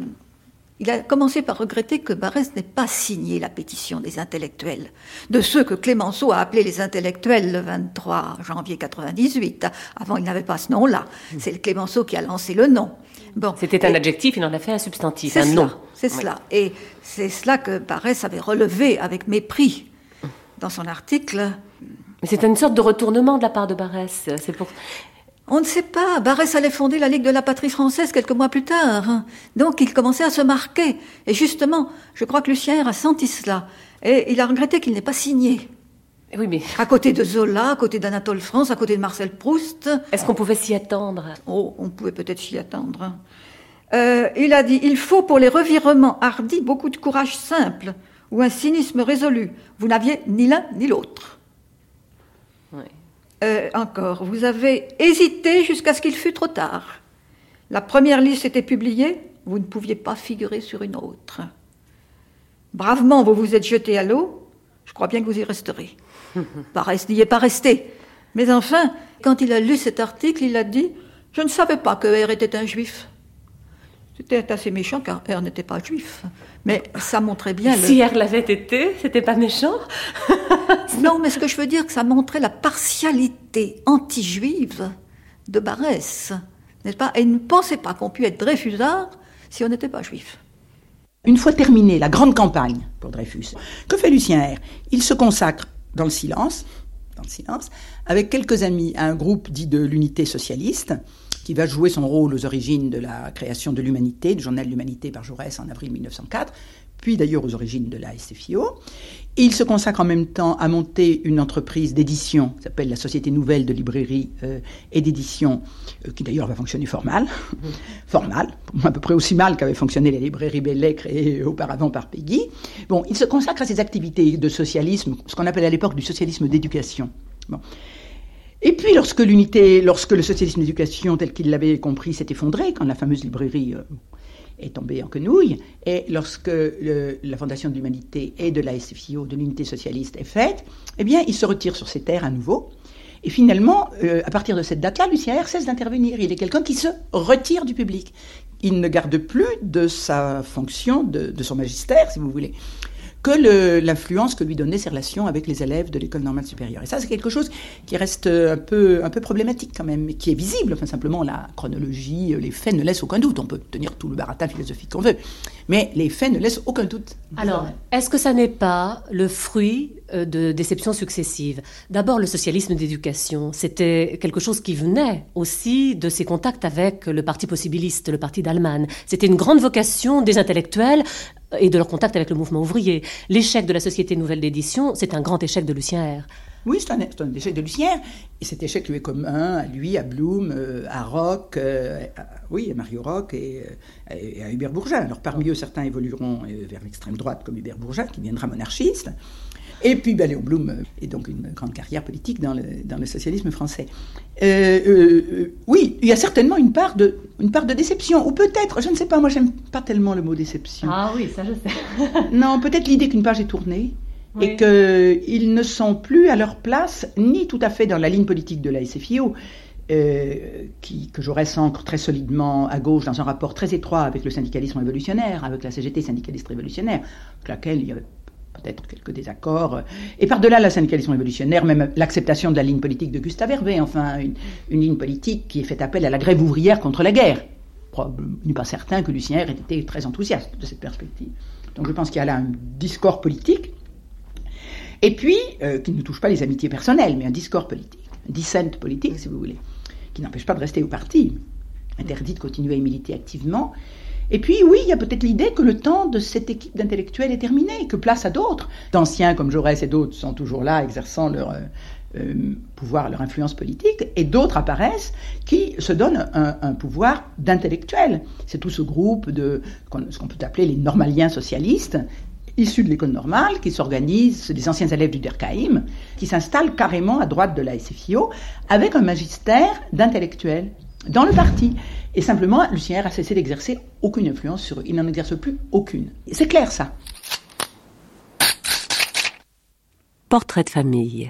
il a commencé par regretter que Barrès n'ait pas signé la pétition des intellectuels, de ceux que Clémenceau a appelés les intellectuels le 23 janvier 98. Avant, il n'avait pas ce nom-là. C'est Clémenceau qui a lancé le nom. Bon, c'était un adjectif, il en a fait un substantif, un nom. C'est cela. Et c'est cela que Barrès avait relevé avec mépris dans son article. Mais c'est une sorte de retournement de la part de Barrès. On ne sait pas. Barrès allait fonder la Ligue de la patrie française quelques mois plus tard. Donc il commençait à se marquer. Et justement, je crois que Lucien Hère a senti cela. Et il a regretté qu'il n'ait pas signé. Oui, mais... À côté de Zola, à côté d'Anatole France, à côté de Marcel Proust. Est-ce qu'on pouvait s'y attendre ? Oh, on pouvait peut-être s'y attendre. Il a dit, il faut pour les revirements hardis beaucoup de courage simple ou un cynisme résolu. Vous n'aviez ni l'un ni l'autre. Oui. Encore, vous avez hésité jusqu'à ce qu'il fût trop tard. La première liste était publiée, vous ne pouviez pas figurer sur une autre. Bravement, vous vous êtes jeté à l'eau, je crois bien que vous y resterez. Barrès n'y est pas resté. Mais enfin, quand il a lu cet article, il a dit « Je ne savais pas que Hère était un juif ». C'était assez méchant car Hère n'était pas juif. Mais ça montrait bien... Si Hère l'avait été, c'était pas méchant. Non, mais ce que je veux dire, que ça montrait la partialité anti-juive de Barrès, n'est-ce pas ? Et il ne pensait pas qu'on puisse être Dreyfusard si on n'était pas juif. Une fois terminée la grande campagne pour Dreyfus, que fait Lucien Hère ? Il se consacre dans le silence, avec quelques amis à un groupe dit de l'Unité socialiste, qui va jouer son rôle aux origines de la création de l'Humanité, du journal de l'Humanité par Jaurès en avril 1904, puis d'ailleurs aux origines de la SFIO. Et il se consacre en même temps à monter une entreprise d'édition, qui s'appelle la Société Nouvelle de Librairie et d'Édition, qui d'ailleurs va fonctionner fort mal, à peu près aussi mal qu'avait fonctionné la librairie Bellay créée auparavant par Péguy. Bon, il se consacre à ses activités de socialisme, ce qu'on appelle à l'époque du socialisme d'éducation. Bon. Et puis, lorsque le socialisme d'éducation tel qu'il l'avait compris s'est effondré, quand la fameuse librairie est tombée en quenouille, et lorsque la Fondation de l'Humanité et de la SFIO, de l'Unité socialiste, est faite, eh bien, il se retire sur ses terres à nouveau. Et finalement, à partir de cette date-là, Lucien Hère cesse d'intervenir. Il est quelqu'un qui se retire du public. Il ne garde plus de sa fonction, de son magistère, si vous voulez, que l'influence que lui donnaient ses relations avec les élèves de l'école normale supérieure. Et ça, c'est quelque chose qui reste un peu problématique quand même, mais qui est visible. Enfin, simplement, la chronologie, les faits ne laissent aucun doute. On peut tenir tout le baratin philosophique qu'on veut, mais les faits ne laissent aucun doute. Alors, est-ce que ça n'est pas le fruit de déceptions successives ? D'abord, le socialisme d'éducation, c'était quelque chose qui venait aussi de ses contacts avec le parti possibiliste, le parti d'Allemagne. C'était une grande vocation des intellectuels et de leur contact avec le mouvement ouvrier. L'échec de la Société Nouvelle d'Édition, c'est un grand échec de Lucien Hère. Oui, c'est un échec de Lucien Hère. Et cet échec lui est commun à lui, à Blum, à Roch, à Mario Roch et à Hubert Bourgin. Alors parmi eux, certains évolueront vers l'extrême droite comme Hubert Bourgin, qui deviendra monarchiste. Et puis Léon Blum est donc une grande carrière politique dans le socialisme français. Oui, il y a certainement une part de déception, ou peut-être, je ne sais pas, moi j'aime pas tellement le mot déception. Ah oui, ça je sais. Non, peut-être l'idée qu'une page est tournée, oui. Et qu'ils ne sont plus à leur place, ni tout à fait dans la ligne politique de la SFIO, que Jaurès ancre très solidement à gauche dans un rapport très étroit avec le syndicalisme révolutionnaire, avec la CGT syndicaliste révolutionnaire, avec laquelle il y avait peut-être quelques désaccords, et par-delà le syndicalisme révolutionnaire, même l'acceptation de la ligne politique de Gustave Hervé, enfin une ligne politique qui fait appel à la grève ouvrière contre la guerre. Il n'est pas certain que Lucien Hère ait été très enthousiaste de cette perspective. Donc je pense qu'il y a là un discours politique, et puis, qui ne touche pas les amitiés personnelles, mais un discours politique, un dissent politique, si vous voulez, qui n'empêche pas de rester au parti, interdit de continuer à y militer activement. Et puis, oui, il y a peut-être l'idée que le temps de cette équipe d'intellectuels est terminé, que place à d'autres. D'anciens comme Jaurès et d'autres sont toujours là, exerçant leur pouvoir, leur influence politique, et d'autres apparaissent qui se donnent un pouvoir d'intellectuels. C'est tout ce groupe de ce qu'on peut appeler les normaliens socialistes, issus de l'école normale, qui s'organisent, des anciens élèves du Durkheim, qui s'installent carrément à droite de la SFIO, avec un magistère d'intellectuels dans le parti. Et simplement, Lucien R a cessé d'exercer aucune influence sur eux. Il n'en exerce plus aucune. Et c'est clair, ça. Portrait de famille.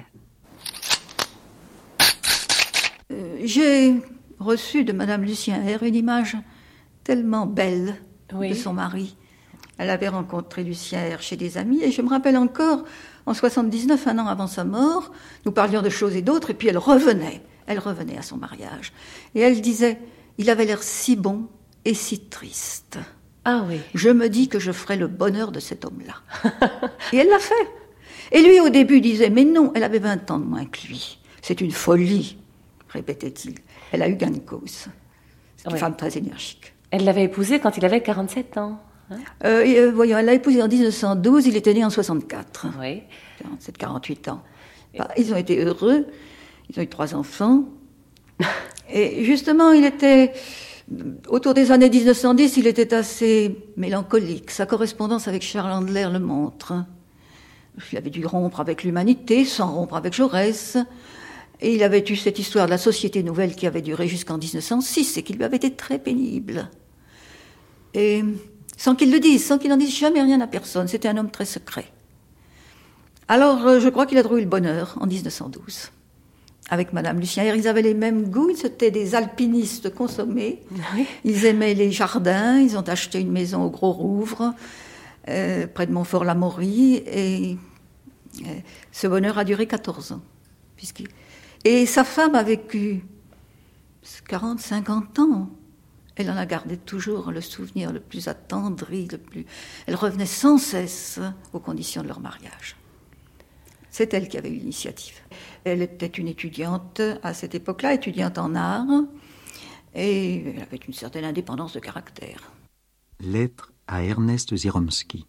J'ai reçu de Madame Lucien R une image tellement belle de son mari. Elle avait rencontré Lucien R chez des amis, et je me rappelle encore, en 79, un an avant sa mort, nous parlions de choses et d'autres, et puis elle revenait à son mariage. Et elle disait, il avait l'air si bon et si triste. Ah oui. Je me dis que je ferai le bonheur de cet homme-là. Et elle l'a fait. Et lui, au début, disait, mais non, elle avait 20 ans de moins que lui. C'est une folie, répétait-il. Elle a eu gain de cause. C'est une femme très énergique. Elle l'avait épousé quand il avait 47 ans. Hein, voyons, elle l'a épousé en 1912, il était né en 64. Oui. 47, 48 ans. Ils ont été heureux, ils ont eu 3 enfants. Et justement, il était, autour des années 1910, il était assez mélancolique. Sa correspondance avec Charles Handler le montre. Il avait dû rompre avec l'humanité, sans rompre avec Jaurès. Et il avait eu cette histoire de la Société Nouvelle qui avait duré jusqu'en 1906 et qui lui avait été très pénible. Et sans qu'il le dise, sans qu'il n'en dise jamais rien à personne, c'était un homme très secret. Alors, je crois qu'il a trouvé le bonheur en 1912. Avec Madame Lucien R, ils avaient les mêmes goûts, c'était des alpinistes consommés. Oui. Ils aimaient les jardins, ils ont acheté une maison au Gros-Rouvre, près de Montfort-l'Amaury, et ce bonheur a duré 14 ans. Et sa femme a vécu 40, 50 ans. Elle en a gardé toujours le souvenir le plus attendri, Elle revenait sans cesse aux conditions de leur mariage. C'est elle qui avait eu l'initiative. Elle était une étudiante à cette époque-là, étudiante en art, et elle avait une certaine indépendance de caractère. Lettre à Ernest Ziromski.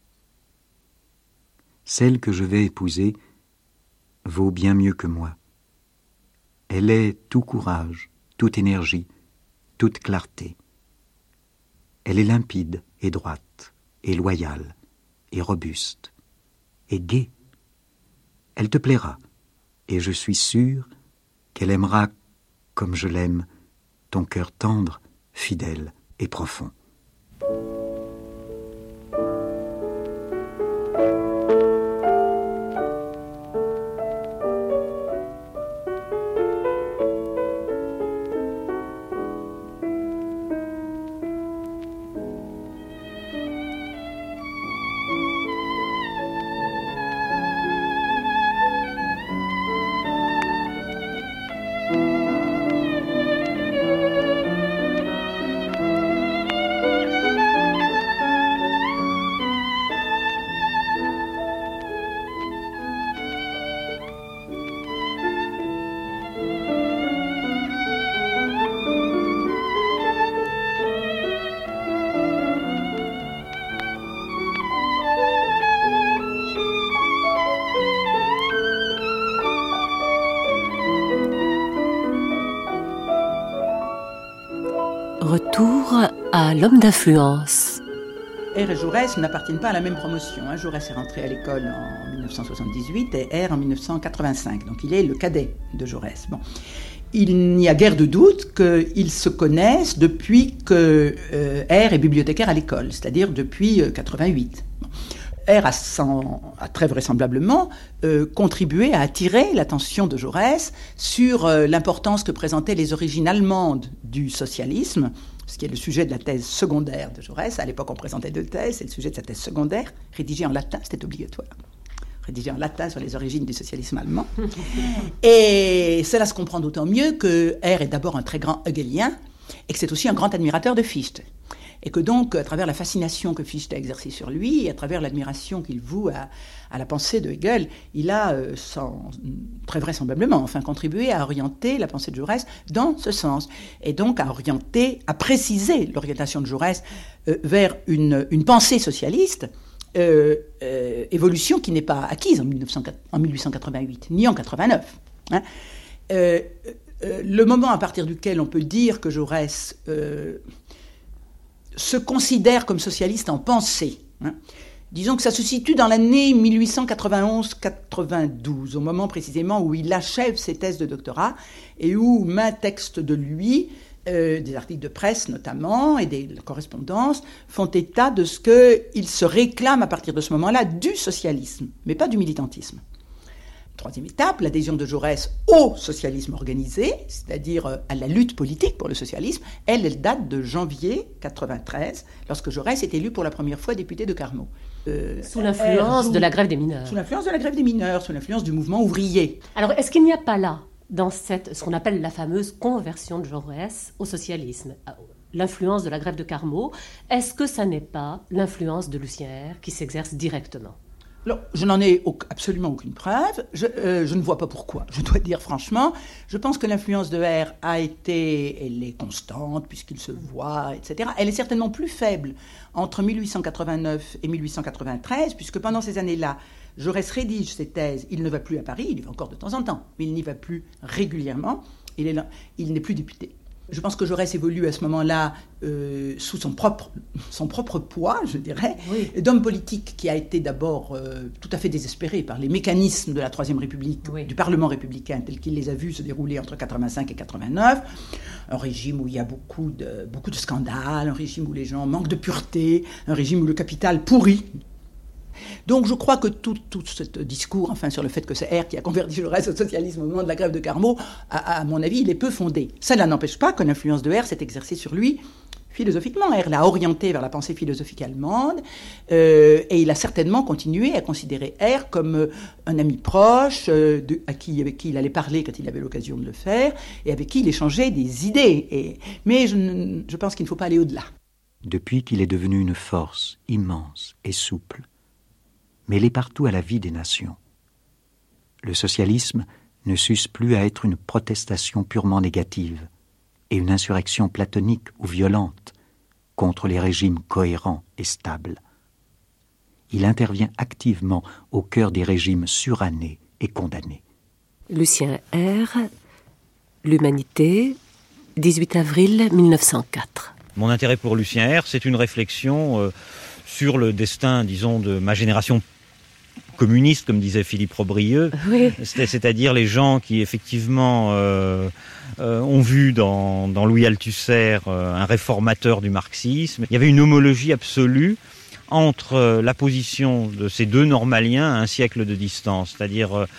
Celle que je vais épouser vaut bien mieux que moi. Elle est tout courage, toute énergie, toute clarté. Elle est limpide et droite, et loyale, et robuste, et gaie. Elle te plaira, et je suis sûr qu'elle aimera, comme je l'aime, ton cœur tendre, fidèle et profond. Retour à l'homme d'influence. R et Jaurès n'appartiennent pas à la même promotion. Jaurès est rentré à l'école en 1978 et R en 1985. Donc il est le cadet de Jaurès. Bon. Il n'y a guère de doute qu'ils se connaissent depuis que R est bibliothécaire à l'école, c'est-à-dire depuis 88. R a très vraisemblablement contribué à attirer l'attention de Jaurès sur l'importance que présentaient les origines allemandes du socialisme, ce qui est le sujet de la thèse secondaire de Jaurès. À l'époque, on présentait 2 thèses, c'est le sujet de sa thèse secondaire, rédigée en latin, c'était obligatoire. Rédigée en latin sur les origines du socialisme allemand. Et cela se comprend d'autant mieux que R est d'abord un très grand hegelien et que c'est aussi un grand admirateur de Fichte. Et que donc, à travers la fascination que Fichte a exercée sur lui, et à travers l'admiration qu'il voue à la pensée de Hegel, il a, très vraisemblablement, contribué à orienter la pensée de Jaurès dans ce sens. Et donc à préciser l'orientation de Jaurès vers une pensée socialiste, évolution qui n'est pas acquise en 1888, ni en 89. Le moment à partir duquel on peut dire que Jaurès se considère comme socialiste en pensée. Disons que ça se situe dans l'année 1891-92, au moment précisément où il achève ses thèses de doctorat et où maint texte de lui des articles de presse notamment et des correspondances font état de ce qu'il se réclame à partir de ce moment-là du socialisme, mais pas du militantisme. Troisième étape, l'adhésion de Jaurès au socialisme organisé, c'est-à-dire à la lutte politique pour le socialisme, elle date de janvier 1993, lorsque Jaurès est élu pour la première fois député de Carmaux. Sous l'influence de la grève des mineurs. Sous l'influence de la grève des mineurs, sous l'influence du mouvement ouvrier. Alors, est-ce qu'il n'y a pas là, dans ce qu'on appelle la fameuse conversion de Jaurès au socialisme, l'influence de la grève de Carmaux, est-ce que ça n'est pas l'influence de Lucien R qui s'exerce directement ? Alors, je n'en ai absolument aucune preuve. Je ne vois pas pourquoi. Je dois dire franchement, je pense que l'influence de R elle est constante puisqu'il se voit, etc. Elle est certainement plus faible entre 1889 et 1893, puisque pendant ces années-là, Jaurès rédige ses thèses. Il ne va plus à Paris, il y va encore de temps en temps, mais il n'y va plus régulièrement. Il n'est plus député. Je pense que Jaurès évolue à ce moment-là sous son propre poids, je dirais, oui, d'homme politique qui a été d'abord tout à fait désespéré par les mécanismes de la Troisième République, oui, du Parlement républicain, tel qu'il les a vus se dérouler entre 85 et 89, un régime où il y a beaucoup de scandales, un régime où les gens manquent de pureté, un régime où le capital pourrit. Donc je crois que tout ce discours sur le fait que c'est R qui a converti Jaurès au socialisme au moment de la grève de Carmaux, à mon avis, il est peu fondé. Ça n'empêche pas que l'influence de R s'est exercée sur lui philosophiquement. R l'a orienté vers la pensée philosophique allemande et il a certainement continué à considérer R comme un ami proche avec qui il allait parler quand il avait l'occasion de le faire et avec qui il échangeait des idées. Mais je pense qu'il ne faut pas aller au-delà. Depuis qu'il est devenu une force immense et souple, mêlé partout à la vie des nations, le socialisme ne s'use plus à être une protestation purement négative et une insurrection platonique ou violente contre les régimes cohérents et stables. Il intervient activement au cœur des régimes surannés et condamnés. Lucien R, L'Humanité, 18 avril 1904. Mon intérêt pour Lucien R, c'est une réflexion sur le destin, disons, de ma génération communiste, comme disait Philippe Robrieux, oui, c'est-à-dire les gens qui effectivement ont vu dans Louis Althusser un réformateur du marxisme. Il y avait une homologie absolue entre la position de ces deux normaliens à un siècle de distance, c'est-à-dire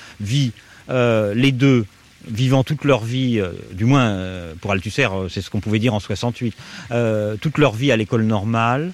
les deux vivant toute leur vie, du moins pour Althusser, c'est ce qu'on pouvait dire en 68, toute leur vie à l'école normale,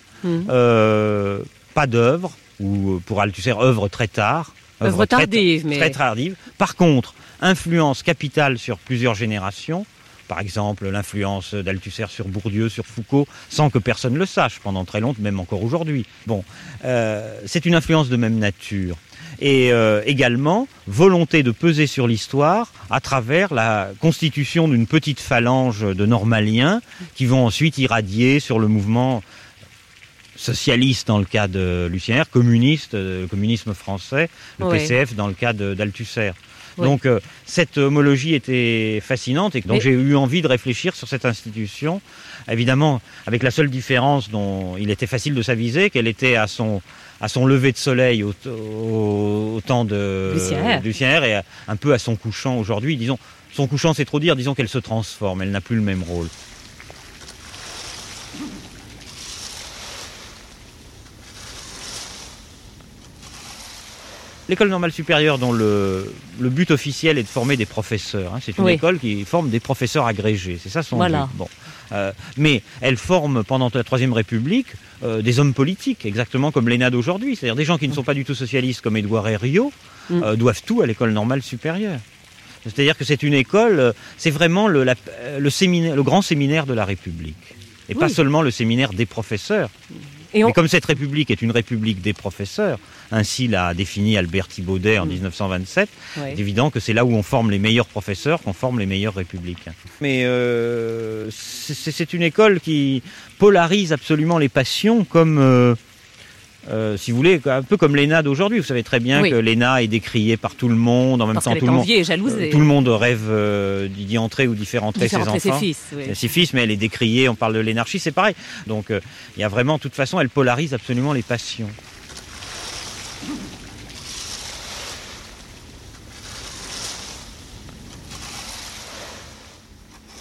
pas d'œuvre, ou pour Althusser, œuvre très tard. Œuvre tardive, mais... Très tardive. Par contre, influence capitale sur plusieurs générations. Par exemple, l'influence d'Althusser sur Bourdieu, sur Foucault, sans que personne le sache pendant très longtemps, même encore aujourd'hui. Bon, c'est une influence de même nature. Et également, volonté de peser sur l'histoire à travers la constitution d'une petite phalange de normaliens qui vont ensuite irradier sur le mouvement socialiste dans le cas de Lucien R, communiste, le communisme français, le PCF dans le cas d'Althusser. Oui. Donc cette homologie était fascinante et donc j'ai eu envie de réfléchir sur cette institution, évidemment avec la seule différence dont il était facile de s'aviser, qu'elle était à son lever de soleil au temps de Lucien R et un peu à son couchant aujourd'hui. Disons, son couchant c'est trop dire, disons qu'elle se transforme, elle n'a plus le même rôle. L'école normale supérieure dont le but officiel est de former des professeurs. C'est une école qui forme des professeurs agrégés. C'est ça son but. Bon. Mais elle forme pendant la Troisième République des hommes politiques, exactement comme l'ENA d'aujourd'hui. C'est-à-dire des gens qui ne sont pas du tout socialistes comme Édouard Herriot doivent tout à l'école normale supérieure. C'est-à-dire que c'est une école, c'est vraiment le grand séminaire de la République. Et pas seulement le séminaire des professeurs. Mais comme cette République est une République des professeurs, ainsi l'a défini Albert Thibaudet en 1927, c'est évident que c'est là où on forme les meilleurs professeurs qu'on forme les meilleurs républicains. Mais c'est une école qui polarise absolument les passions comme... si vous voulez, un peu comme l'ENA d'aujourd'hui. Vous savez très bien que l'ENA est décriée par tout le monde. En même temps, tout le monde rêve d'y entrer ou d'y faire entrer ses enfants. Ses fils, mais elle est décriée, on parle de l'énarchie, c'est pareil. Donc, il y a vraiment, de toute façon, elle polarise absolument les passions.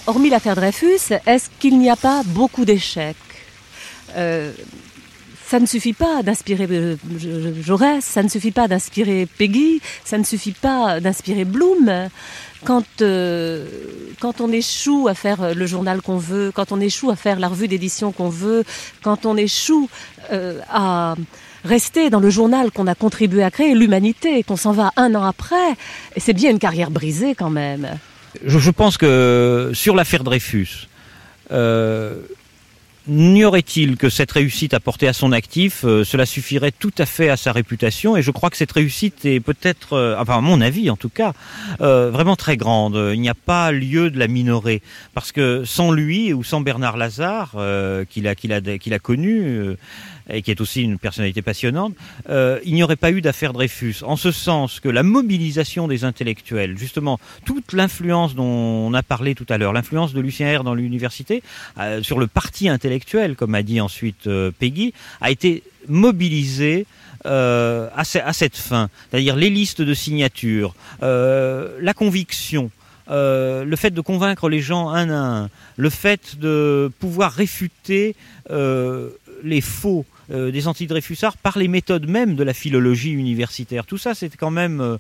hormis l'affaire Dreyfus, est-ce qu'il n'y a pas beaucoup d'échecs ? Ça ne suffit pas d'inspirer Jaurès, ça ne suffit pas d'inspirer Péguy, ça ne suffit pas d'inspirer Blum. Quand on échoue à faire le journal qu'on veut, quand on échoue à faire la revue d'édition qu'on veut, quand on échoue à rester dans le journal qu'on a contribué à créer, l'Humanité, qu'on s'en va 1 an après, et c'est bien une carrière brisée quand même. Je pense que sur l'affaire Dreyfus, n'y aurait-il que cette réussite apportée à son actif, cela suffirait tout à fait à sa réputation, et je crois que cette réussite est peut-être, enfin à mon avis en tout cas, vraiment très grande. Il n'y a pas lieu de la minorer, parce que sans lui ou sans Bernard Lazare, qu'il a connu, et qui est aussi une personnalité passionnante, il n'y aurait pas eu d'affaire Dreyfus. En ce sens que la mobilisation des intellectuels, justement, toute l'influence dont on a parlé tout à l'heure, l'influence de Lucien Hère dans l'université, sur le parti intellectuel, comme a dit ensuite Péguy, a été mobilisée à cette fin. C'est-à-dire les listes de signatures, la conviction, le fait de convaincre les gens un à un, le fait de pouvoir réfuter les faux des antidreyfusards par les méthodes même de la philologie universitaire. Tout ça, c'était quand même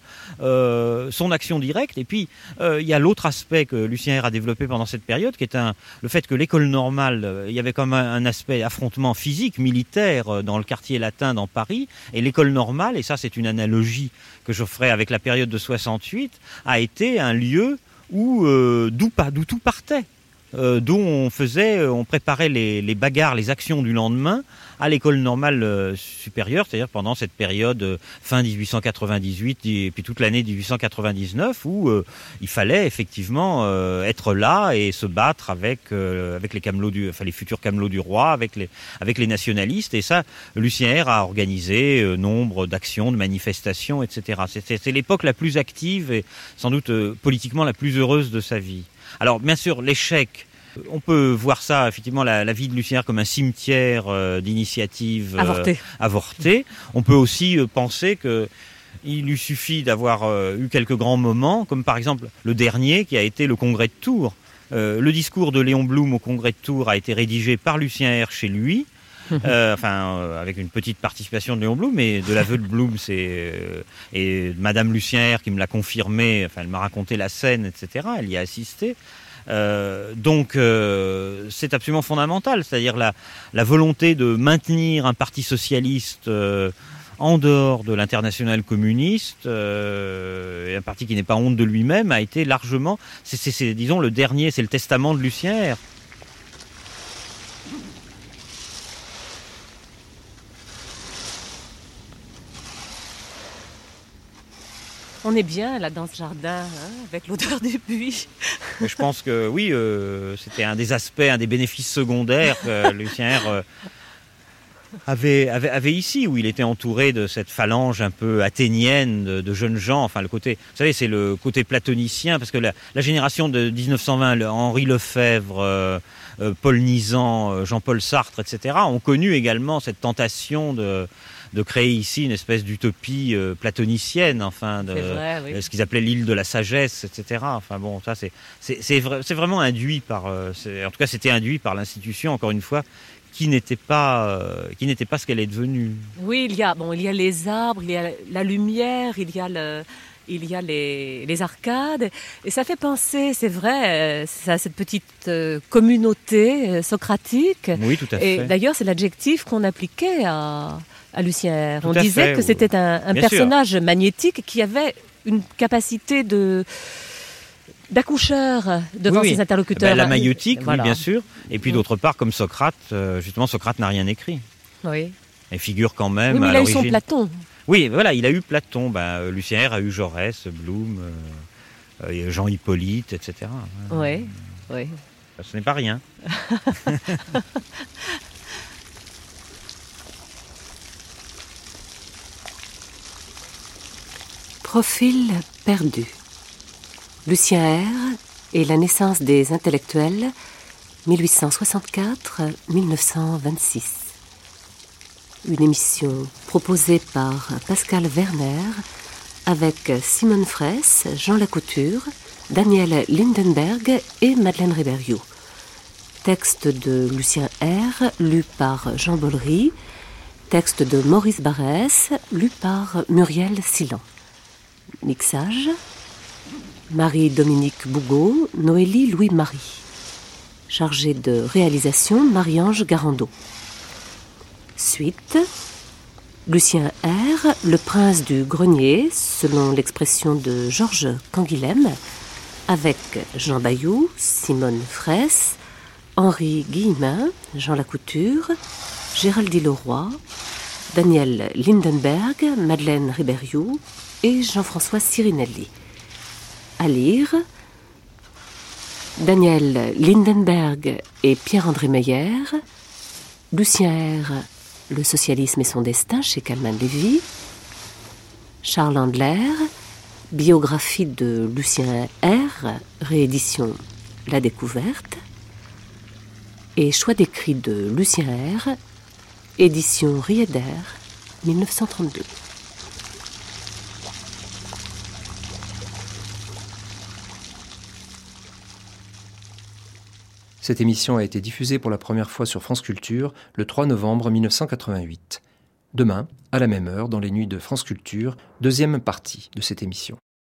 son action directe. Et puis, il y a l'autre aspect que Lucien Hère a développé pendant cette période, qui est le fait que l'école normale, il y avait quand même un aspect affrontement physique, militaire, dans le quartier latin, dans Paris. Et l'école normale, et ça c'est une analogie que je ferai avec la période de 68, a été un lieu d'où tout partait. D'où on préparait les bagarres, les actions du lendemain à l'école normale supérieure, c'est-à-dire pendant cette période fin 1898 et puis toute l'année 1899 où il fallait effectivement être là et se battre avec les camelots les futurs camelots du roi, avec les nationalistes. Et ça, Lucien Hère a organisé nombre d'actions, de manifestations, etc. C'est l'époque la plus active et sans doute politiquement la plus heureuse de sa vie. Alors, bien sûr, l'échec, on peut voir ça, effectivement, la vie de Lucien Hère comme un cimetière d'initiatives avortées. On peut aussi penser qu'il lui suffit d'avoir eu quelques grands moments, comme par exemple le dernier qui a été le congrès de Tours. Le discours de Léon Blum au congrès de Tours a été rédigé par Lucien Hère chez lui. Avec une petite participation de Léon Blum, mais de l'aveu de Blum, et Madame Lucien Hère qui me l'a confirmé, elle m'a raconté la scène, etc. Elle y a assisté. Donc c'est absolument fondamental, c'est-à-dire la volonté de maintenir un parti socialiste en dehors de l'internationale communiste, et un parti qui n'est pas honte de lui-même, a été largement, disons le dernier, c'est le testament de Lucien Hère. On est bien là dans ce jardin, avec l'odeur du buis. Je pense que oui, c'était un des aspects, un des bénéfices secondaires que Lucien Hère avait ici, où il était entouré de cette phalange un peu athénienne de jeunes gens. Enfin, le côté, vous savez, c'est le côté platonicien, parce que la génération de 1920, Henri Lefebvre, Paul Nizan, Jean-Paul Sartre, etc., ont connu également cette tentation de créer ici une espèce d'utopie platonicienne, ce qu'ils appelaient l'île de la sagesse, etc. Enfin bon, ça c'est vraiment induit par, en tout cas c'était induit par l'institution, encore une fois, qui n'était pas ce qu'elle est devenue. Oui, il y a les arbres, il y a la lumière, il y a les arcades, et ça fait penser, c'est vrai, à cette petite communauté socratique. Oui, tout à fait. Et d'ailleurs, c'est l'adjectif qu'on appliquait à Lucien Hère. On disait que c'était un personnage magnétique qui avait une capacité d'accoucheur devant ses interlocuteurs. La maïeutique, oui, bien sûr. Et puis d'autre part, comme Socrate, justement, Socrate n'a rien écrit. Oui. Et figure quand même mais à il l'origine. a eu son Platon. Oui, voilà, il a eu Platon. Lucien Hère a eu Jaurès, Blum, Jean Hippolyte, etc. Oui. Ce n'est pas rien. Profil perdu. Lucien Hère et la naissance des intellectuels, 1864-1926. Une émission proposée par Pascal Werner avec Simone Fraisse, Jean Lacouture, Daniel Lindenberg et Madeleine Réberiou. Texte de Lucien R, lu par Jean Bollery. Texte de Maurice Barrès, lu par Muriel Silan. Mixage, Marie-Dominique Bougaud, Noélie Louis-Marie. Chargée de réalisation, Marie-Ange Garando. Suite, Lucien R, Le Prince du Grenier, selon l'expression de Georges Canguilhem, avec Jean Bayou, Simone Fraisse, Henri Guillemin, Jean Lacouture, Géraldine Leroy, Daniel Lindenberg, Madeleine Réberiou et Jean-François Sirinelli. À lire, Daniel Lindenberg et Pierre-André Meyer, Lucien R, Le socialisme et son destin chez Calman Lévy, Charles Andler, biographie de Lucien R, réédition La Découverte, et choix d'écrit de Lucien R, édition Rieder, 1932. Cette émission a été diffusée pour la première fois sur France Culture le 3 novembre 1988. Demain, à la même heure, dans les nuits de France Culture, deuxième partie de cette émission.